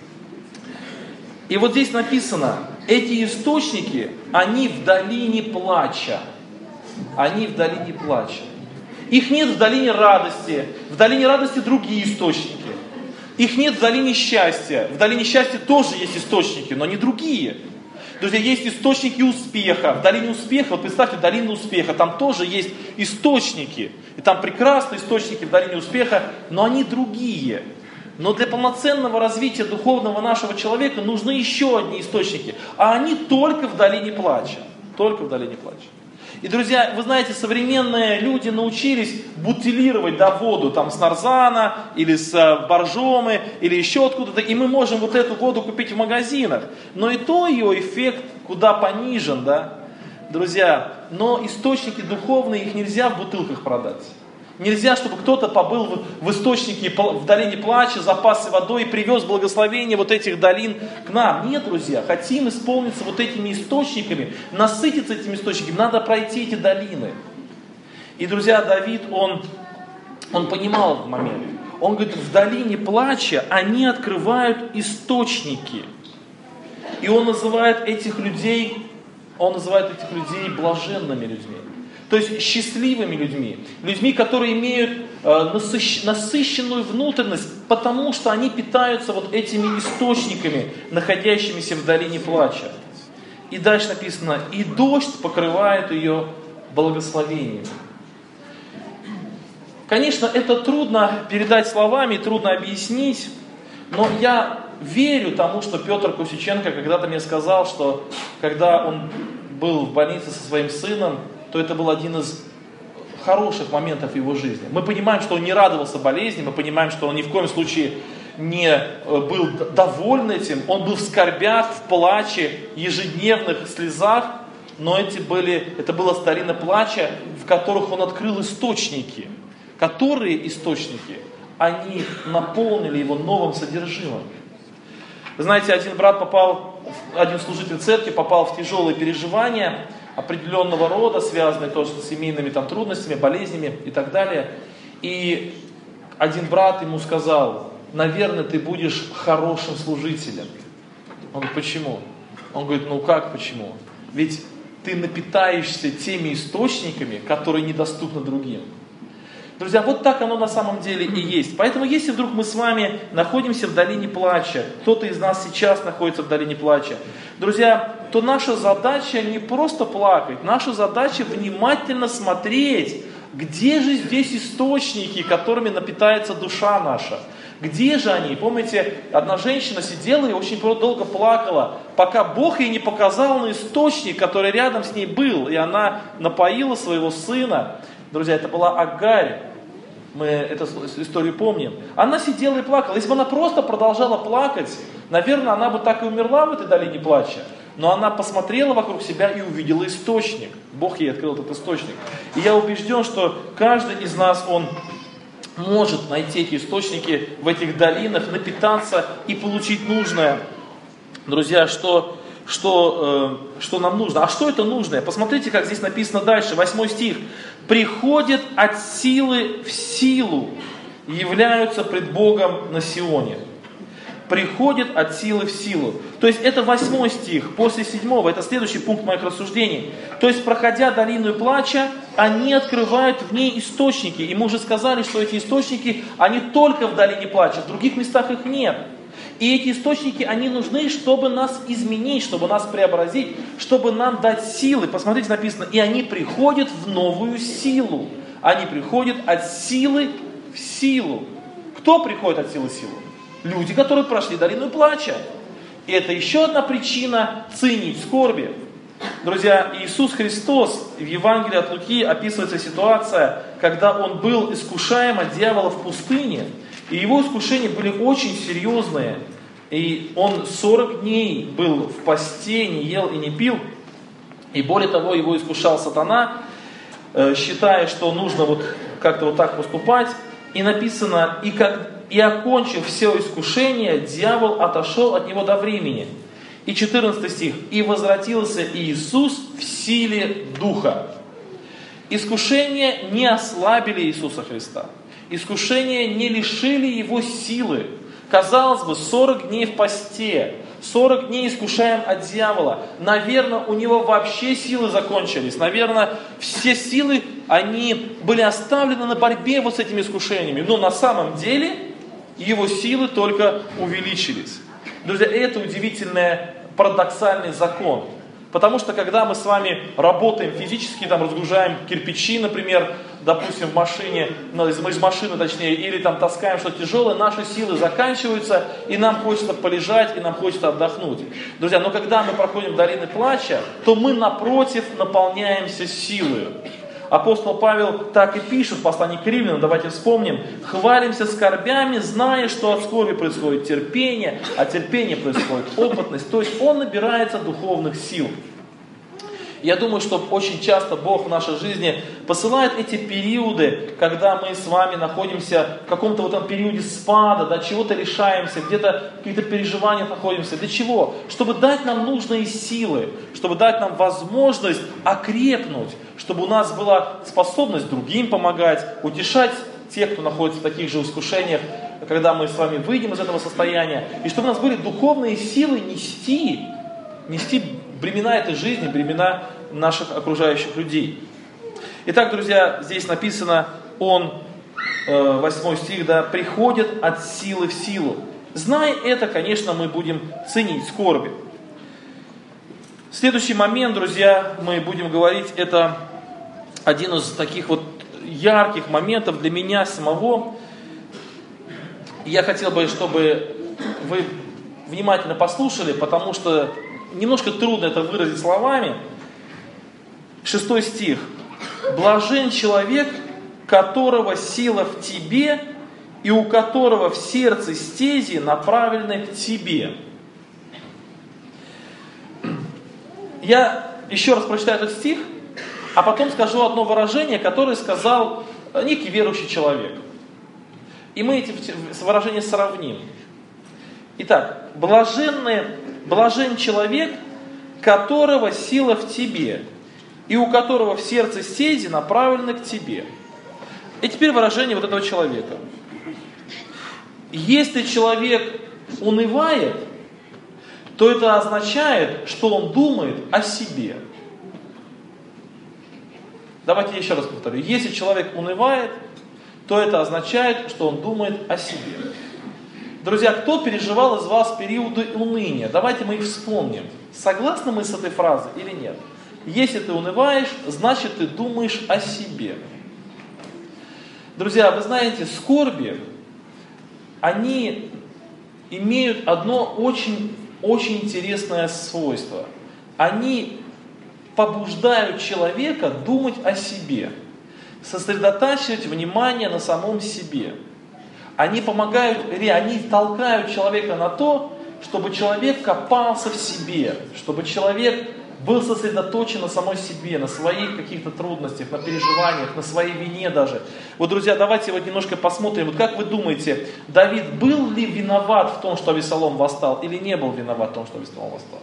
И вот здесь написано, эти источники, они в долине плача. Они в долине плача. Их нет в долине радости. В долине радости другие источники. Их нет в долине счастья. В долине счастья тоже есть источники, но не другие. Друзья, есть источники успеха. В долине успеха, вот представьте, долина успеха, там тоже есть источники. И там прекрасные источники в долине успеха, но они другие. Но для полноценного развития духовного нашего человека нужны еще одни источники. А они только в долине плача. Только в долине плача. И, друзья, вы знаете, современные люди научились бутилировать да, воду там, с нарзана, или с боржомы, или еще откуда-то, и мы можем вот эту воду купить в магазинах. Но и то ее эффект куда понижен, да, друзья. Но источники духовные, их нельзя в бутылках продать. Нельзя, чтобы кто-то побыл в, в источнике, в долине плача, запасся водой и привез благословение вот этих долин к нам. Нет, друзья, хотим исполниться вот этими источниками, насытиться этими источниками, надо пройти эти долины. И, друзья, Давид, он, он понимал этот момент. Он говорит, в долине плача они открывают источники. И он называет этих людей, он называет этих людей блаженными людьми. То есть счастливыми людьми, людьми, которые имеют э, насыщ, насыщенную внутренность, потому что они питаются вот этими источниками, находящимися в долине плача. И дальше написано, и дождь покрывает ее благословением. Конечно, это трудно передать словами, трудно объяснить, но я верю тому, что Петр Кусиченко когда-то мне сказал, что когда он был в больнице со своим сыном, то это был один из хороших моментов его жизни. Мы понимаем, что он не радовался болезни, мы понимаем, что он ни в коем случае не был доволен этим, он был в скорбях, в плаче, ежедневных слезах, но эти были, это была долина плача, в которых он открыл источники, которые источники, они наполнили его новым содержимым. Вы знаете, один брат попал, один служитель церкви попал в тяжелые переживания, определенного рода, связанные тоже с семейными там, трудностями, болезнями и так далее. И один брат ему сказал, наверное, ты будешь хорошим служителем. Он говорит, почему? Он говорит, ну как почему? Ведь ты напитаешься теми источниками, которые недоступны другим. Друзья, вот так оно на самом деле и есть. Поэтому если вдруг мы с вами находимся в долине плача, кто-то из нас сейчас находится в долине плача, друзья, то наша задача не просто плакать, наша задача внимательно смотреть, где же здесь источники, которыми напитается душа наша, Где же они? Помните, одна женщина сидела и очень долго плакала, пока Бог ей не показал на источник, который рядом с ней был, и она напоила своего сына. Друзья, это была Агарь. Мы эту историю помним. Она сидела и плакала. Если бы она просто продолжала плакать, наверное, она бы так и умерла в этой долине плача. Но она посмотрела вокруг себя и увидела источник. Бог ей открыл этот источник. И я убежден, что каждый из нас, он может найти эти источники в этих долинах, напитаться и получить нужное. Друзья, что, что, э, что нам нужно? А что это нужное? Посмотрите, как здесь написано дальше, восьмой стих. «Приходят от силы в силу, являются пред Богом на Сионе». Приходит от силы в силу. То есть это восьмой стих, после седьмого, это следующий пункт моих рассуждений. То есть, проходя долину плача, они открывают в ней источники. И мы уже сказали, что эти источники, они только в долине плача, в других местах их нет. И эти источники, они нужны, чтобы нас изменить, чтобы нас преобразить, чтобы нам дать силы. Посмотрите, написано, и они приходят в новую силу. Они приходят от силы в силу. Кто приходит от силы в силу? Люди, которые прошли долину плача. И это еще одна причина ценить скорби. Друзья, Иисус Христос в Евангелии от Луки описывается ситуация, когда Он был искушаем от дьявола в пустыне. И его искушения были очень серьезные. И Он сорок дней был в посте, не ел и не пил. И более того, его искушал сатана, считая, что нужно вот как-то вот так поступать. И написано, и, как, и окончив все искушение, дьявол отошел от него до времени. И четырнадцатый стих. И возвратился Иисус в силе Духа. Искушения не ослабили Иисуса Христа. Искушения не лишили Его силы. Казалось бы, сорок дней в посте, сорок дней искушаем от дьявола. Наверное, у него вообще силы закончились. Наверное, все силы, они были оставлены на борьбе вот с этими искушениями. Но на самом деле его силы только увеличились. Друзья, это удивительный парадоксальный закон. Потому что когда мы с вами работаем физически, там разгружаем кирпичи, например, допустим, в машине, из машины точнее, или там таскаем что-то тяжелое, наши силы заканчиваются, и нам хочется полежать, и нам хочется отдохнуть. Друзья, но когда мы проходим долины плача, то мы напротив наполняемся силой. Апостол Павел так и пишет в послании к Римлянам, давайте вспомним: «Хвалимся скорбями, зная, что от скорби происходит терпение, от терпения происходит опытность». То есть он набирается духовных сил. Я думаю, что очень часто Бог в нашей жизни посылает эти периоды, когда мы с вами находимся в каком-то вот этом периоде спада, да, чего-то лишаемся, где-то в каких-то переживаниях находимся. Для чего? Чтобы дать нам нужные силы, чтобы дать нам возможность окрепнуть, чтобы у нас была способность другим помогать, утешать тех, кто находится в таких же искушениях, когда мы с вами выйдем из этого состояния, и чтобы у нас были духовные силы нести, нести бремена этой жизни, бремена наших окружающих людей. Итак, друзья, здесь написано, он, восьмой стих, да, приходит от силы в силу. Зная это, конечно, мы будем ценить скорби. Следующий момент, друзья, мы будем говорить, это один из таких вот ярких моментов для меня самого. Я хотел бы, чтобы вы внимательно послушали, потому что немножко трудно это выразить словами. Шестой стих. «Блажен человек, которого сила в тебе, и у которого в сердце стези направлены к тебе». Я еще раз прочитаю этот стих, а потом скажу одно выражение, которое сказал некий верующий человек. И мы эти выражения сравним. Итак, блаженный, блажен человек, которого сила в тебе, и у которого в сердце стези направлены к тебе. И теперь выражение вот этого человека. Если человек унывает, то это означает, что он думает о себе. Давайте я еще раз повторю. Если человек унывает, то это означает, что он думает о себе. Друзья, кто переживал из вас периоды уныния? Давайте мы их вспомним. Согласны мы с этой фразой или нет? Если ты унываешь, значит ты думаешь о себе. Друзья, вы знаете, скорби они имеют одно очень, очень интересное свойство. Они побуждают человека думать о себе, сосредотачивать внимание на самом себе. Они помогают, они толкают человека на то, чтобы человек копался в себе, чтобы человек был сосредоточен на самой себе, на своих каких-то трудностях, на переживаниях, на своей вине даже. Вот, друзья, давайте вот немножко посмотрим, вот как вы думаете, Давид был ли виноват в том, что Авессалом восстал, или не был виноват в том, что Авессалом восстал?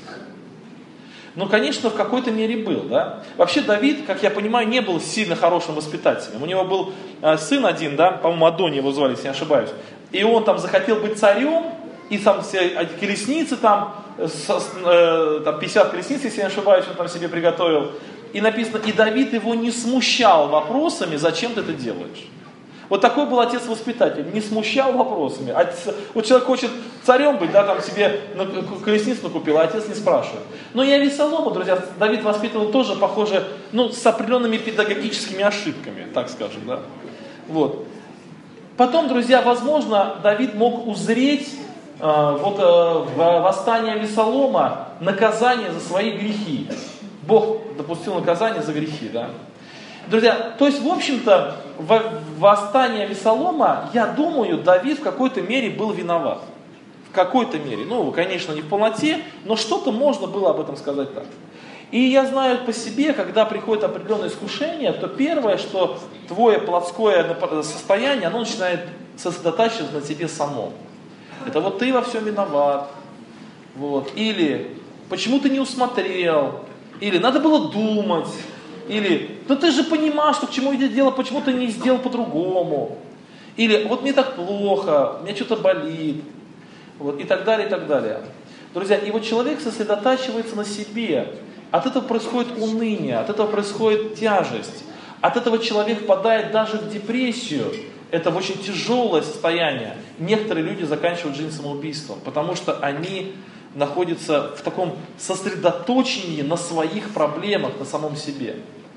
Ну, конечно, в какой-то мере был, да. Вообще Давид, как я понимаю, не был сильно хорошим воспитателем. У него был э, сын один, да, по-моему, Адони его звали, если не ошибаюсь. И он там захотел быть царем, и там все колесницы, там, с, э, там пятьдесят колесниц, если не ошибаюсь, он там себе приготовил. И написано, и Давид его не смущал вопросами, зачем ты это делаешь. Вот такой был отец-воспитатель, не смущал вопросами. Вот человек хочет царем быть, да, там себе колесницу накупил, а отец не спрашивает. Но и Авессалома, друзья, Давид воспитывал тоже, похоже, ну, с определенными педагогическими ошибками, так скажем, да. Вот. Потом, друзья, возможно, Давид мог узреть э, вот, э, в восстании Авессалома наказание за свои грехи. Бог допустил наказание за грехи, да. Друзья, то есть, в общем-то, в восстании Авессалома, я думаю, Давид в какой-то мере был виноват. В какой-то мере. Ну, конечно, не в полноте, но что-то можно было об этом сказать так. И я знаю по себе, когда приходит определенное искушение, то первое, что твое плотское состояние, оно начинает сосредотачиваться на тебе самом. Это вот ты во всем виноват. Вот. Или почему ты не усмотрел. Или надо было думать. Или, ну ты же понимал, что к чему идет дело, почему ты не сделал по-другому. Или, вот мне так плохо, у меня что-то болит. Вот, и так далее, и так далее. Друзья, и вот человек сосредотачивается на себе. От этого происходит уныние, от этого происходит тяжесть. От этого человек впадает даже в депрессию. Это очень тяжелое состояние. Некоторые люди заканчивают жизнь самоубийством, потому что они находятся в таком сосредоточении на своих проблемах, на самом себе.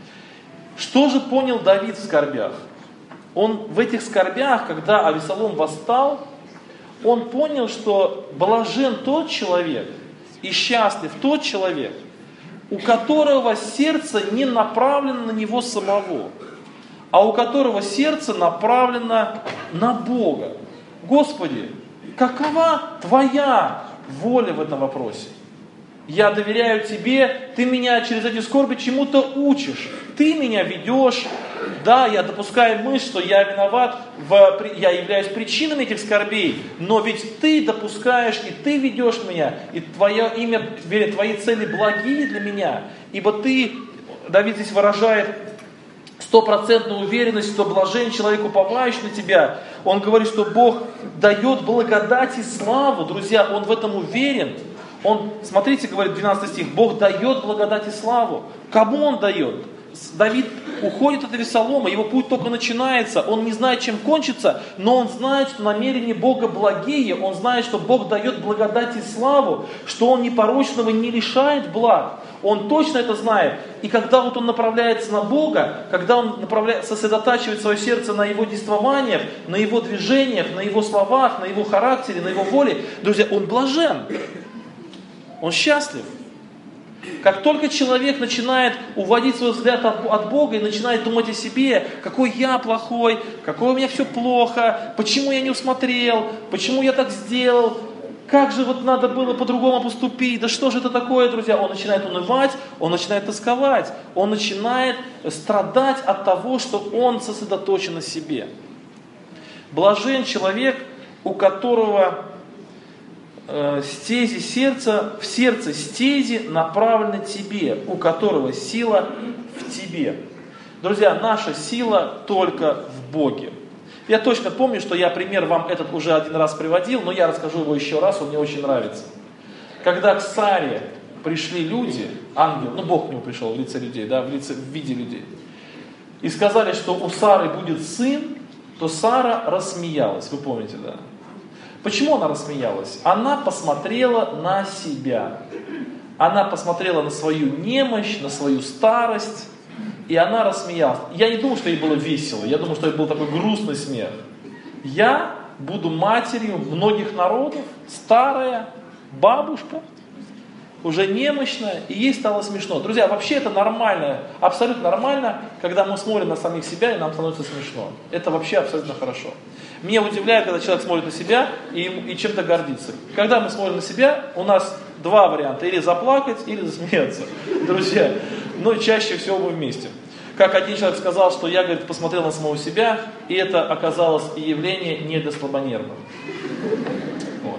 Что же понял Давид в скорбях? Он в этих скорбях, когда Авессалом восстал, он понял, что блажен тот человек и счастлив тот человек, у которого сердце не направлено на него самого, а у которого сердце направлено на Бога. Господи, какова Твоя воля в этом вопросе? Я доверяю Тебе, Ты меня через эти скорби чему-то учишь, Ты меня ведешь. Да, я допускаю мысль, что я виноват, в, я являюсь причиной этих скорбей, но ведь Ты допускаешь, и Ты ведешь меня, и Твое имя, Твои цели благие для меня, ибо Ты, Давид здесь выражает стопроцентную уверенность, что блажен человек, уповающий на Тебя. Он говорит, что Бог дает благодать и славу, друзья, он в этом уверен. Он, смотрите, говорит двенадцатый стих, Бог дает благодать и славу. Кому Он дает? Давид уходит от Авессалома, его путь только начинается, он не знает, чем кончится, но он знает, что намерения Бога благие, он знает, что Бог дает благодать и славу, что Он непорочного не лишает благ. Он точно это знает. И когда вот он направляется на Бога, когда он направляет, сосредотачивает свое сердце на Его действованиях, на Его движениях, на Его словах, на Его характере, на Его воле, друзья, он блажен. Он счастлив. Как только человек начинает уводить свой взгляд от, от Бога и начинает думать о себе, какой я плохой, какое у меня все плохо, почему я не усмотрел, почему я так сделал, как же вот надо было по-другому поступить, да что же это такое, друзья, он начинает унывать, он начинает тосковать, он начинает страдать от того, что он сосредоточен на себе. Блажен человек, у которого стези сердца, в сердце стези направлены тебе, у которого сила в тебе. Друзья, наша сила только в Боге. Я точно помню, что я пример вам этот уже один раз приводил, но я расскажу его еще раз, он мне очень нравится. Когда к Саре пришли люди, ангел, ну Бог к нему пришел в лице людей, да, в, лице, в виде людей, и сказали, что у Сары будет сын, то Сара рассмеялась, вы помните, да? Почему она рассмеялась? Она посмотрела на себя. Она посмотрела на свою немощь, на свою старость, и она рассмеялась. Я не думаю, что ей было весело, я думаю, что это был такой грустный смех. Я буду матерью многих народов, старая бабушка, уже немощная, и ей стало смешно. Друзья, вообще это нормально, абсолютно нормально, когда мы смотрим на самих себя, и нам становится смешно. Это вообще абсолютно хорошо. Меня удивляет, когда человек смотрит на себя и, и чем-то гордится. Когда мы смотрим на себя, у нас два варианта: или заплакать, или засмеяться. Друзья, но чаще всего мы вместе. Как один человек сказал, что я, говорит, посмотрел на самого себя, и это оказалось явление не для слабонервных. Вот.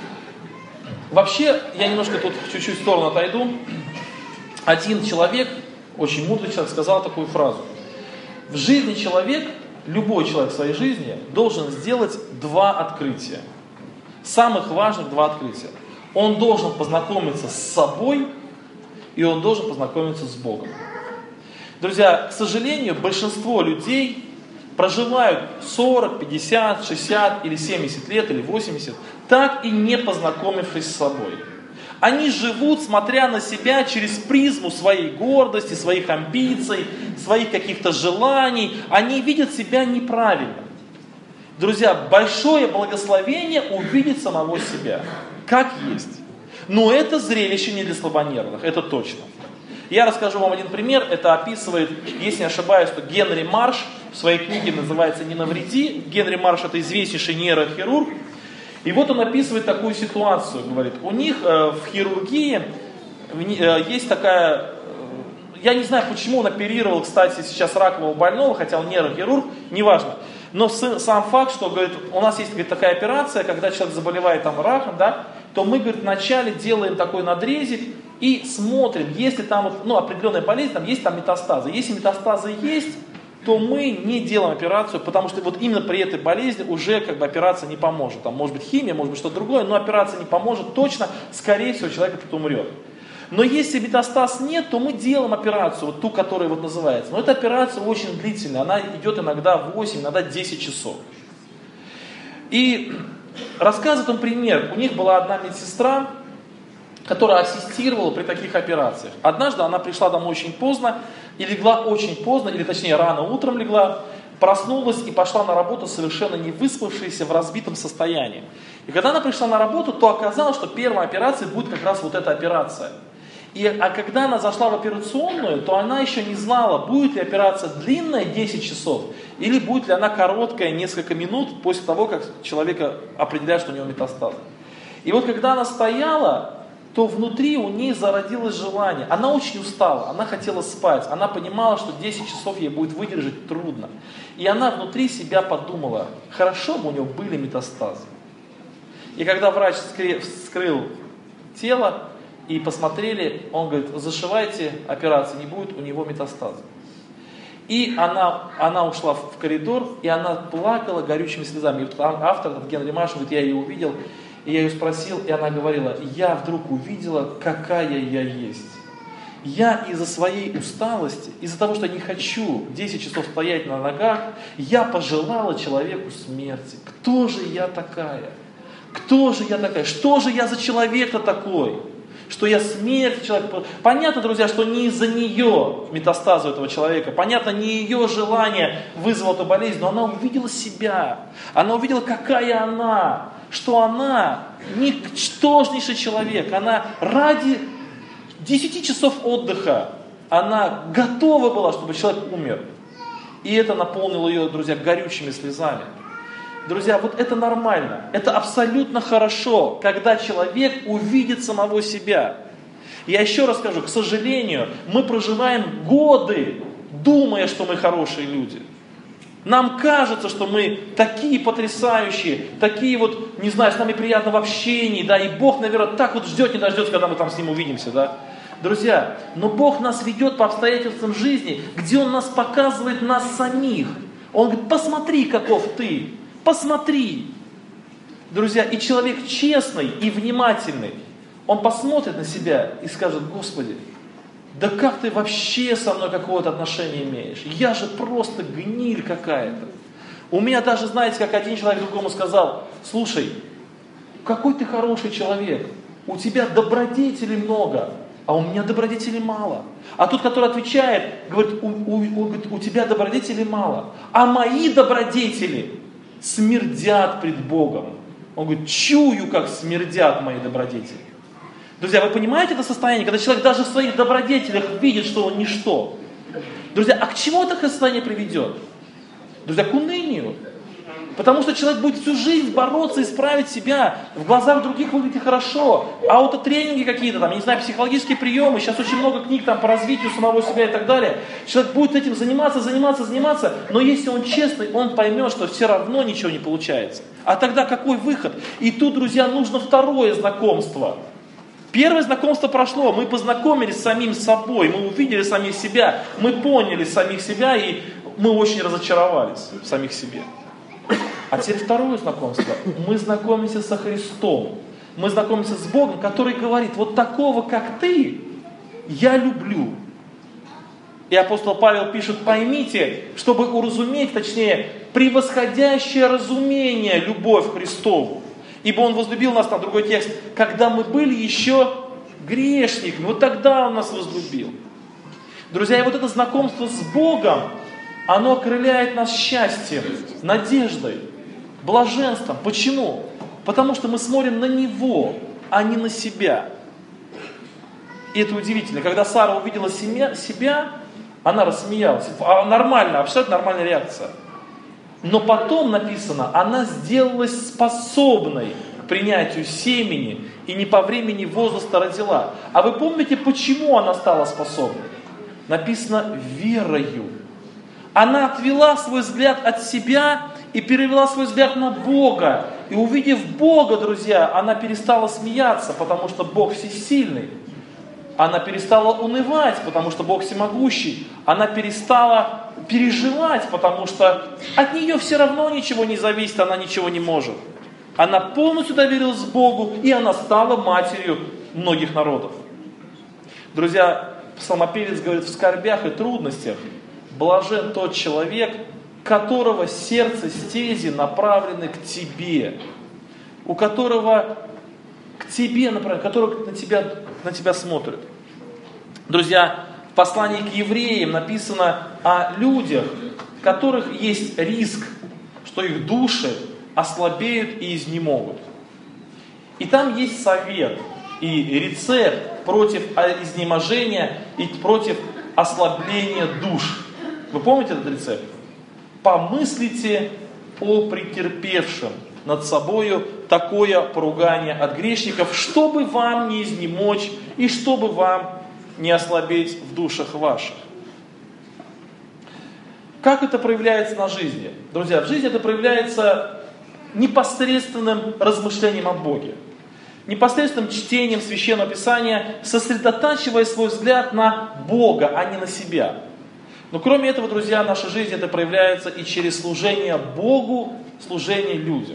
Вообще, я немножко тут чуть-чуть в сторону отойду. Один человек, очень мудрый человек, сказал такую фразу. В жизни человек, любой человек в своей жизни, должен сделать два открытия. Самых важных два открытия. Он должен познакомиться с собой, и он должен познакомиться с Богом. Друзья, к сожалению, большинство людей проживают сорок, пятьдесят, шестьдесят или семьдесят лет, или восемьдесят, так и не познакомившись с собой. Они живут, смотря на себя через призму своей гордости, своих амбиций, своих каких-то желаний. Они видят себя неправильно. Друзья, большое благословение увидеть самого себя, как есть. Но это зрелище не для слабонервных, это точно. Я расскажу вам один пример, это описывает, если не ошибаюсь, что Генри Марш в своей книге называется «Не навреди». Генри Марш — это известнейший нейрохирург. И вот он описывает такую ситуацию, говорит, у них э, в хирургии э, есть такая, э, я не знаю, почему он оперировал, кстати, сейчас ракового больного, хотя он нейрохирург, неважно. Но с, сам факт, что, говорит, у нас есть, говорит, такая операция, когда человек заболевает там раком, да, то мы, говорит, вначале делаем такой надрезик и смотрим, если там вот, ну, определенная болезнь, там есть там метастазы. Если метастазы есть, то мы не делаем операцию, потому что вот именно при этой болезни уже как бы операция не поможет. Там может быть химия, может быть что-то другое, но операция не поможет точно, скорее всего человек этот умрет. Но если метастаз нет, то мы делаем операцию, вот ту, которая вот называется. Но эта операция очень длительная, она идет иногда восемь, иногда десять часов. И рассказывает он пример. У них была одна медсестра, которая ассистировала при таких операциях. Однажды она пришла домой очень поздно и легла очень поздно, или точнее рано утром легла, проснулась и пошла на работу совершенно не выспавшаяся, в разбитом состоянии. И когда она пришла на работу, то оказалось, что первая операция будет как раз вот эта операция. И, а когда она зашла в операционную, то она еще не знала, будет ли операция длинная десять часов, или будет ли она короткая несколько минут после того, как человека определяют, что у него метастазы. И вот когда она стояла, то внутри у нее зародилось желание. Она очень устала, она хотела спать, она понимала, что десять часов ей будет выдержать трудно. И она внутри себя подумала, хорошо бы у него были метастазы. И когда врач вскрыл тело и посмотрели, он говорит, зашивайте операцию, не будет у него метастаза. И она, она ушла в коридор, и она плакала горючими слезами. И вот автор, Генри Марш, говорит, я ее увидел, и я ее спросил, и она говорила, я вдруг увидела, какая я есть. Я из-за своей усталости, из-за того, что я не хочу десять часов стоять на ногах, я пожелала человеку смерти. Кто же я такая? Кто же я такая? Что же я за человек-то такой? Что я смерть человека. Понятно, друзья, что не из-за нее метастазы этого человека. Понятно, не ее желание вызвало эту болезнь, но она увидела себя. Она увидела, какая она. Что она ничтожнейший человек. Она ради десяти часов отдыха, она готова была, чтобы человек умер. И это наполнило ее, друзья, горючими слезами. Друзья, вот это нормально, это абсолютно хорошо, когда человек увидит самого себя. Я еще раз скажу, к сожалению, мы проживаем годы, думая, что мы хорошие люди. Нам кажется, что мы такие потрясающие, такие вот, не знаю, с нами приятно в общении, да, и Бог, наверное, так вот ждет, не дождется, когда мы там с Ним увидимся, да. Друзья, но Бог нас ведет по обстоятельствам жизни, где Он нас показывает нас самих. Он говорит, посмотри, каков ты. Посмотри, друзья, и человек честный и внимательный, он посмотрит на себя и скажет, Господи, да как ты вообще со мной какое-то отношение имеешь? Я же просто гниль какая-то. У меня даже, знаете, как один человек другому сказал, слушай, какой ты хороший человек, у тебя добродетелей много, а у меня добродетелей мало. А тот, который отвечает, говорит, у, у, у, у тебя добродетелей мало, а мои добродетели смердят пред Богом. Он говорит, чую, как смердят мои добродетели. Друзья, вы понимаете это состояние, когда человек даже в своих добродетелях видит, что он ничто? Друзья, а к чему это состояние приведет? Друзья, к унынию. Потому что человек будет всю жизнь бороться, исправить себя. В глазах других выглядит хорошо. Аутотренинги какие-то, там, я не знаю, психологические приемы. Сейчас очень много книг там, по развитию самого себя и так далее. Человек будет этим заниматься, заниматься, заниматься. Но если он честный, он поймет, что все равно ничего не получается. А тогда какой выход? И тут, друзья, нужно второе знакомство. Первое знакомство прошло, мы познакомились с самим собой, мы увидели самих себя, мы поняли самих себя, и мы очень разочаровались в самих себе. А теперь второе знакомство. Мы знакомимся со Христом. Мы знакомимся с Богом, который говорит, вот такого, как ты, я люблю. И апостол Павел пишет, поймите, чтобы уразуметь, точнее, превосходящее разумение любовь Христову. Ибо Он возлюбил нас, там другой текст, когда мы были еще грешниками. Вот тогда Он нас возлюбил. Друзья, и вот это знакомство с Богом, оно окрыляет нас счастьем, надеждой, блаженством. Почему? Потому что мы смотрим на Него, а не на себя. И это удивительно. Когда Сара увидела себя, она рассмеялась. Нормально, абсолютно нормальная реакция. Но потом написано, она сделалась способной к принятию семени и не по времени возраста родила. А вы помните, почему она стала способной? Написано верою. Она отвела свой взгляд от себя и перевела свой взгляд на Бога. И увидев Бога, друзья, она перестала смеяться, потому что Бог всесильный. Она перестала унывать, потому что Бог всемогущий. Она перестала переживать, потому что от нее все равно ничего не зависит, она ничего не может. Она полностью доверилась Богу, и она стала матерью многих народов. Друзья, псалмопевец говорит, в скорбях и трудностях блажен тот человек, которого сердце стези направлены к тебе, у которого к тебе направлено, который на тебя, на тебя смотрит. Друзья, в послании к евреям написано о людях, в которых есть риск, что их души ослабеют и изнемогут. И там есть совет и рецепт против изнеможения и против ослабления душ. Вы помните этот рецепт? Помыслите о претерпевшем над собою такое поругание от грешников, чтобы вам не изнемочь и чтобы вам не ослабеть в душах ваших. Как это проявляется на жизни? Друзья, в жизни это проявляется непосредственным размышлением о Боге. Непосредственным чтением Священного Писания, сосредотачивая свой взгляд на Бога, а не на себя. Но кроме этого, друзья, наша жизнь это проявляется и через служение Богу, служение людям.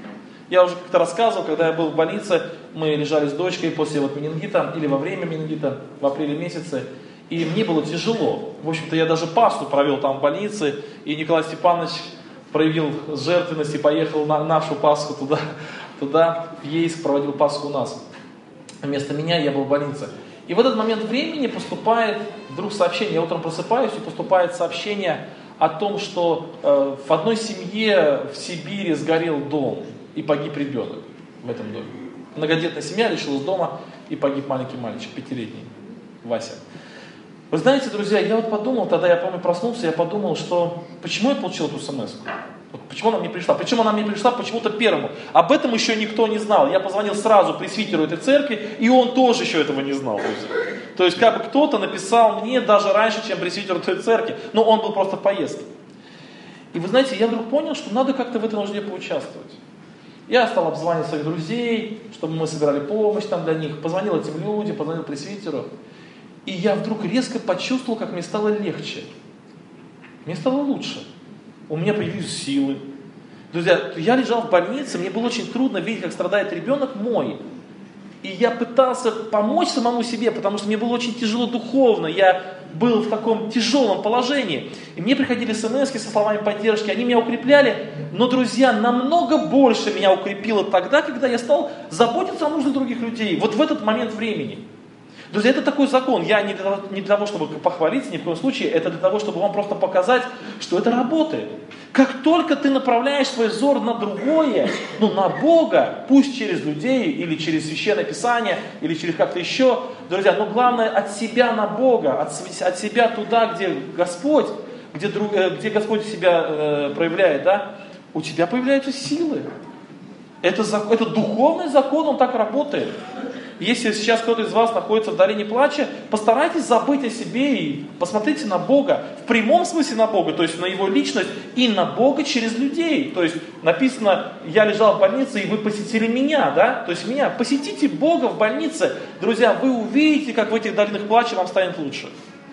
Я уже как-то рассказывал, когда я был в больнице, мы лежали с дочкой после вот менингита, или во время менингита, в апреле месяце, и мне было тяжело. В общем-то, я даже Пасху провел там в больнице, и Николай Степанович проявил жертвенность и поехал на нашу Пасху туда, туда, в Ейск, проводил Пасху у нас. Вместо меня я был в больнице. И в этот момент времени поступает вдруг сообщение, я утром просыпаюсь, и поступает сообщение о том, что э, в одной семье в Сибири сгорел дом, и погиб ребенок в этом доме. Многодетная семья лишилась дома, и погиб маленький мальчик, пятилетний, Вася. Вы знаете, друзья, я вот подумал, тогда я помню проснулся, я подумал, что почему я получил эту смс-ку? Вот почему она мне пришла? Причем она мне пришла почему-то первому. Об этом еще никто не знал. Я позвонил сразу пресвитеру этой церкви, и он тоже еще этого не знал. Друзья. То есть как бы кто-то написал мне даже раньше, чем пресвитер той церкви, но он был просто в поездке. И вы знаете, я вдруг понял, что надо как-то в этой нужде поучаствовать. Я стал обзванивать своих друзей, чтобы мы собирали помощь там для них, позвонил этим людям, позвонил пресвитеру. И я вдруг резко почувствовал, как мне стало легче. Мне стало лучше. У меня появились силы. Друзья, я лежал в больнице, мне было очень трудно видеть, как страдает ребенок мой. И я пытался помочь самому себе, потому что мне было очень тяжело духовно. Я был в таком тяжелом положении. И мне приходили смс со словами поддержки, они меня укрепляли. Но, друзья, намного больше меня укрепило тогда, когда я стал заботиться о нуждах других людей. Вот в этот момент времени. Друзья, это такой закон. Я не для, того, не для того, чтобы похвалиться, ни в коем случае. Это для того, чтобы вам просто показать, что это работает. Как только ты направляешь свой взор на другое, ну на Бога, пусть через людей, или через Священное Писание, или через как-то еще, друзья, но главное от себя на Бога, от, от себя туда, где Господь, где, друг, где Господь себя э, проявляет, да, у тебя появляются силы. Это, это духовный закон, он так работает. Если сейчас кто-то из вас находится в долине плача, постарайтесь забыть о себе и посмотрите на Бога. В прямом смысле на Бога, то есть на Его личность, и на Бога через людей. То есть написано, я лежал в больнице, и вы посетили меня, да? То есть меня. Посетите Бога в больнице. Друзья, вы увидите, как в этих долинах плача вам станет лучше.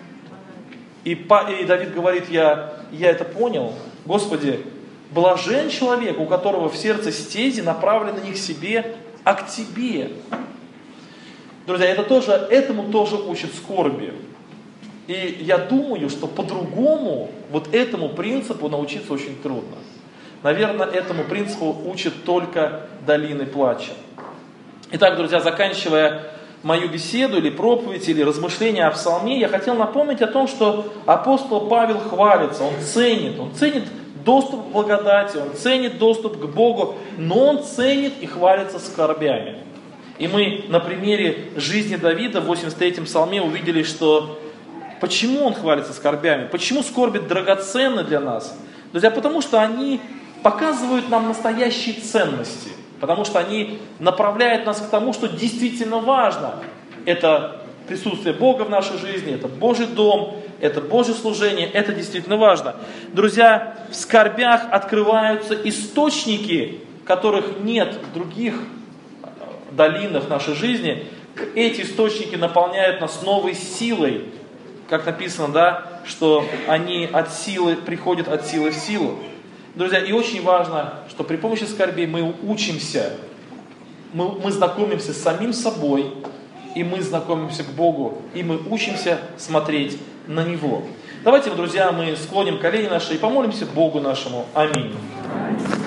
И, и Давид говорит, я, я это понял. Господи, блажен человек, у которого в сердце стези направлены не к себе, а к Тебе. Друзья, это тоже, этому тоже учат скорби. И я думаю, что по-другому вот этому принципу научиться очень трудно. Наверное, этому принципу учат только долины плача. Итак, друзья, заканчивая мою беседу или проповедь, или размышления о псалме, я хотел напомнить о том, что апостол Павел хвалится, он ценит, он ценит доступ к благодати, он ценит доступ к Богу, но он ценит и хвалится скорбями. И мы на примере жизни Давида в восемьдесят третьем псалме увидели, что почему он хвалится скорбями, почему скорби драгоценны для нас. Друзья, потому что они показывают нам настоящие ценности, потому что они направляют нас к тому, что действительно важно. Это присутствие Бога в нашей жизни, это Божий дом, это Божье служение, это действительно важно. Друзья, в скорбях открываются источники, которых нет в других долинах нашей жизни. Эти источники наполняют нас новой силой. Как написано, да, что они от силы, приходят от силы в силу. Друзья, и очень важно, что при помощи скорбей мы учимся, мы, мы знакомимся с самим собой, и мы знакомимся к Богу, и мы учимся смотреть на Него. Давайте, друзья, мы склоним колени наши и помолимся Богу нашему. Аминь.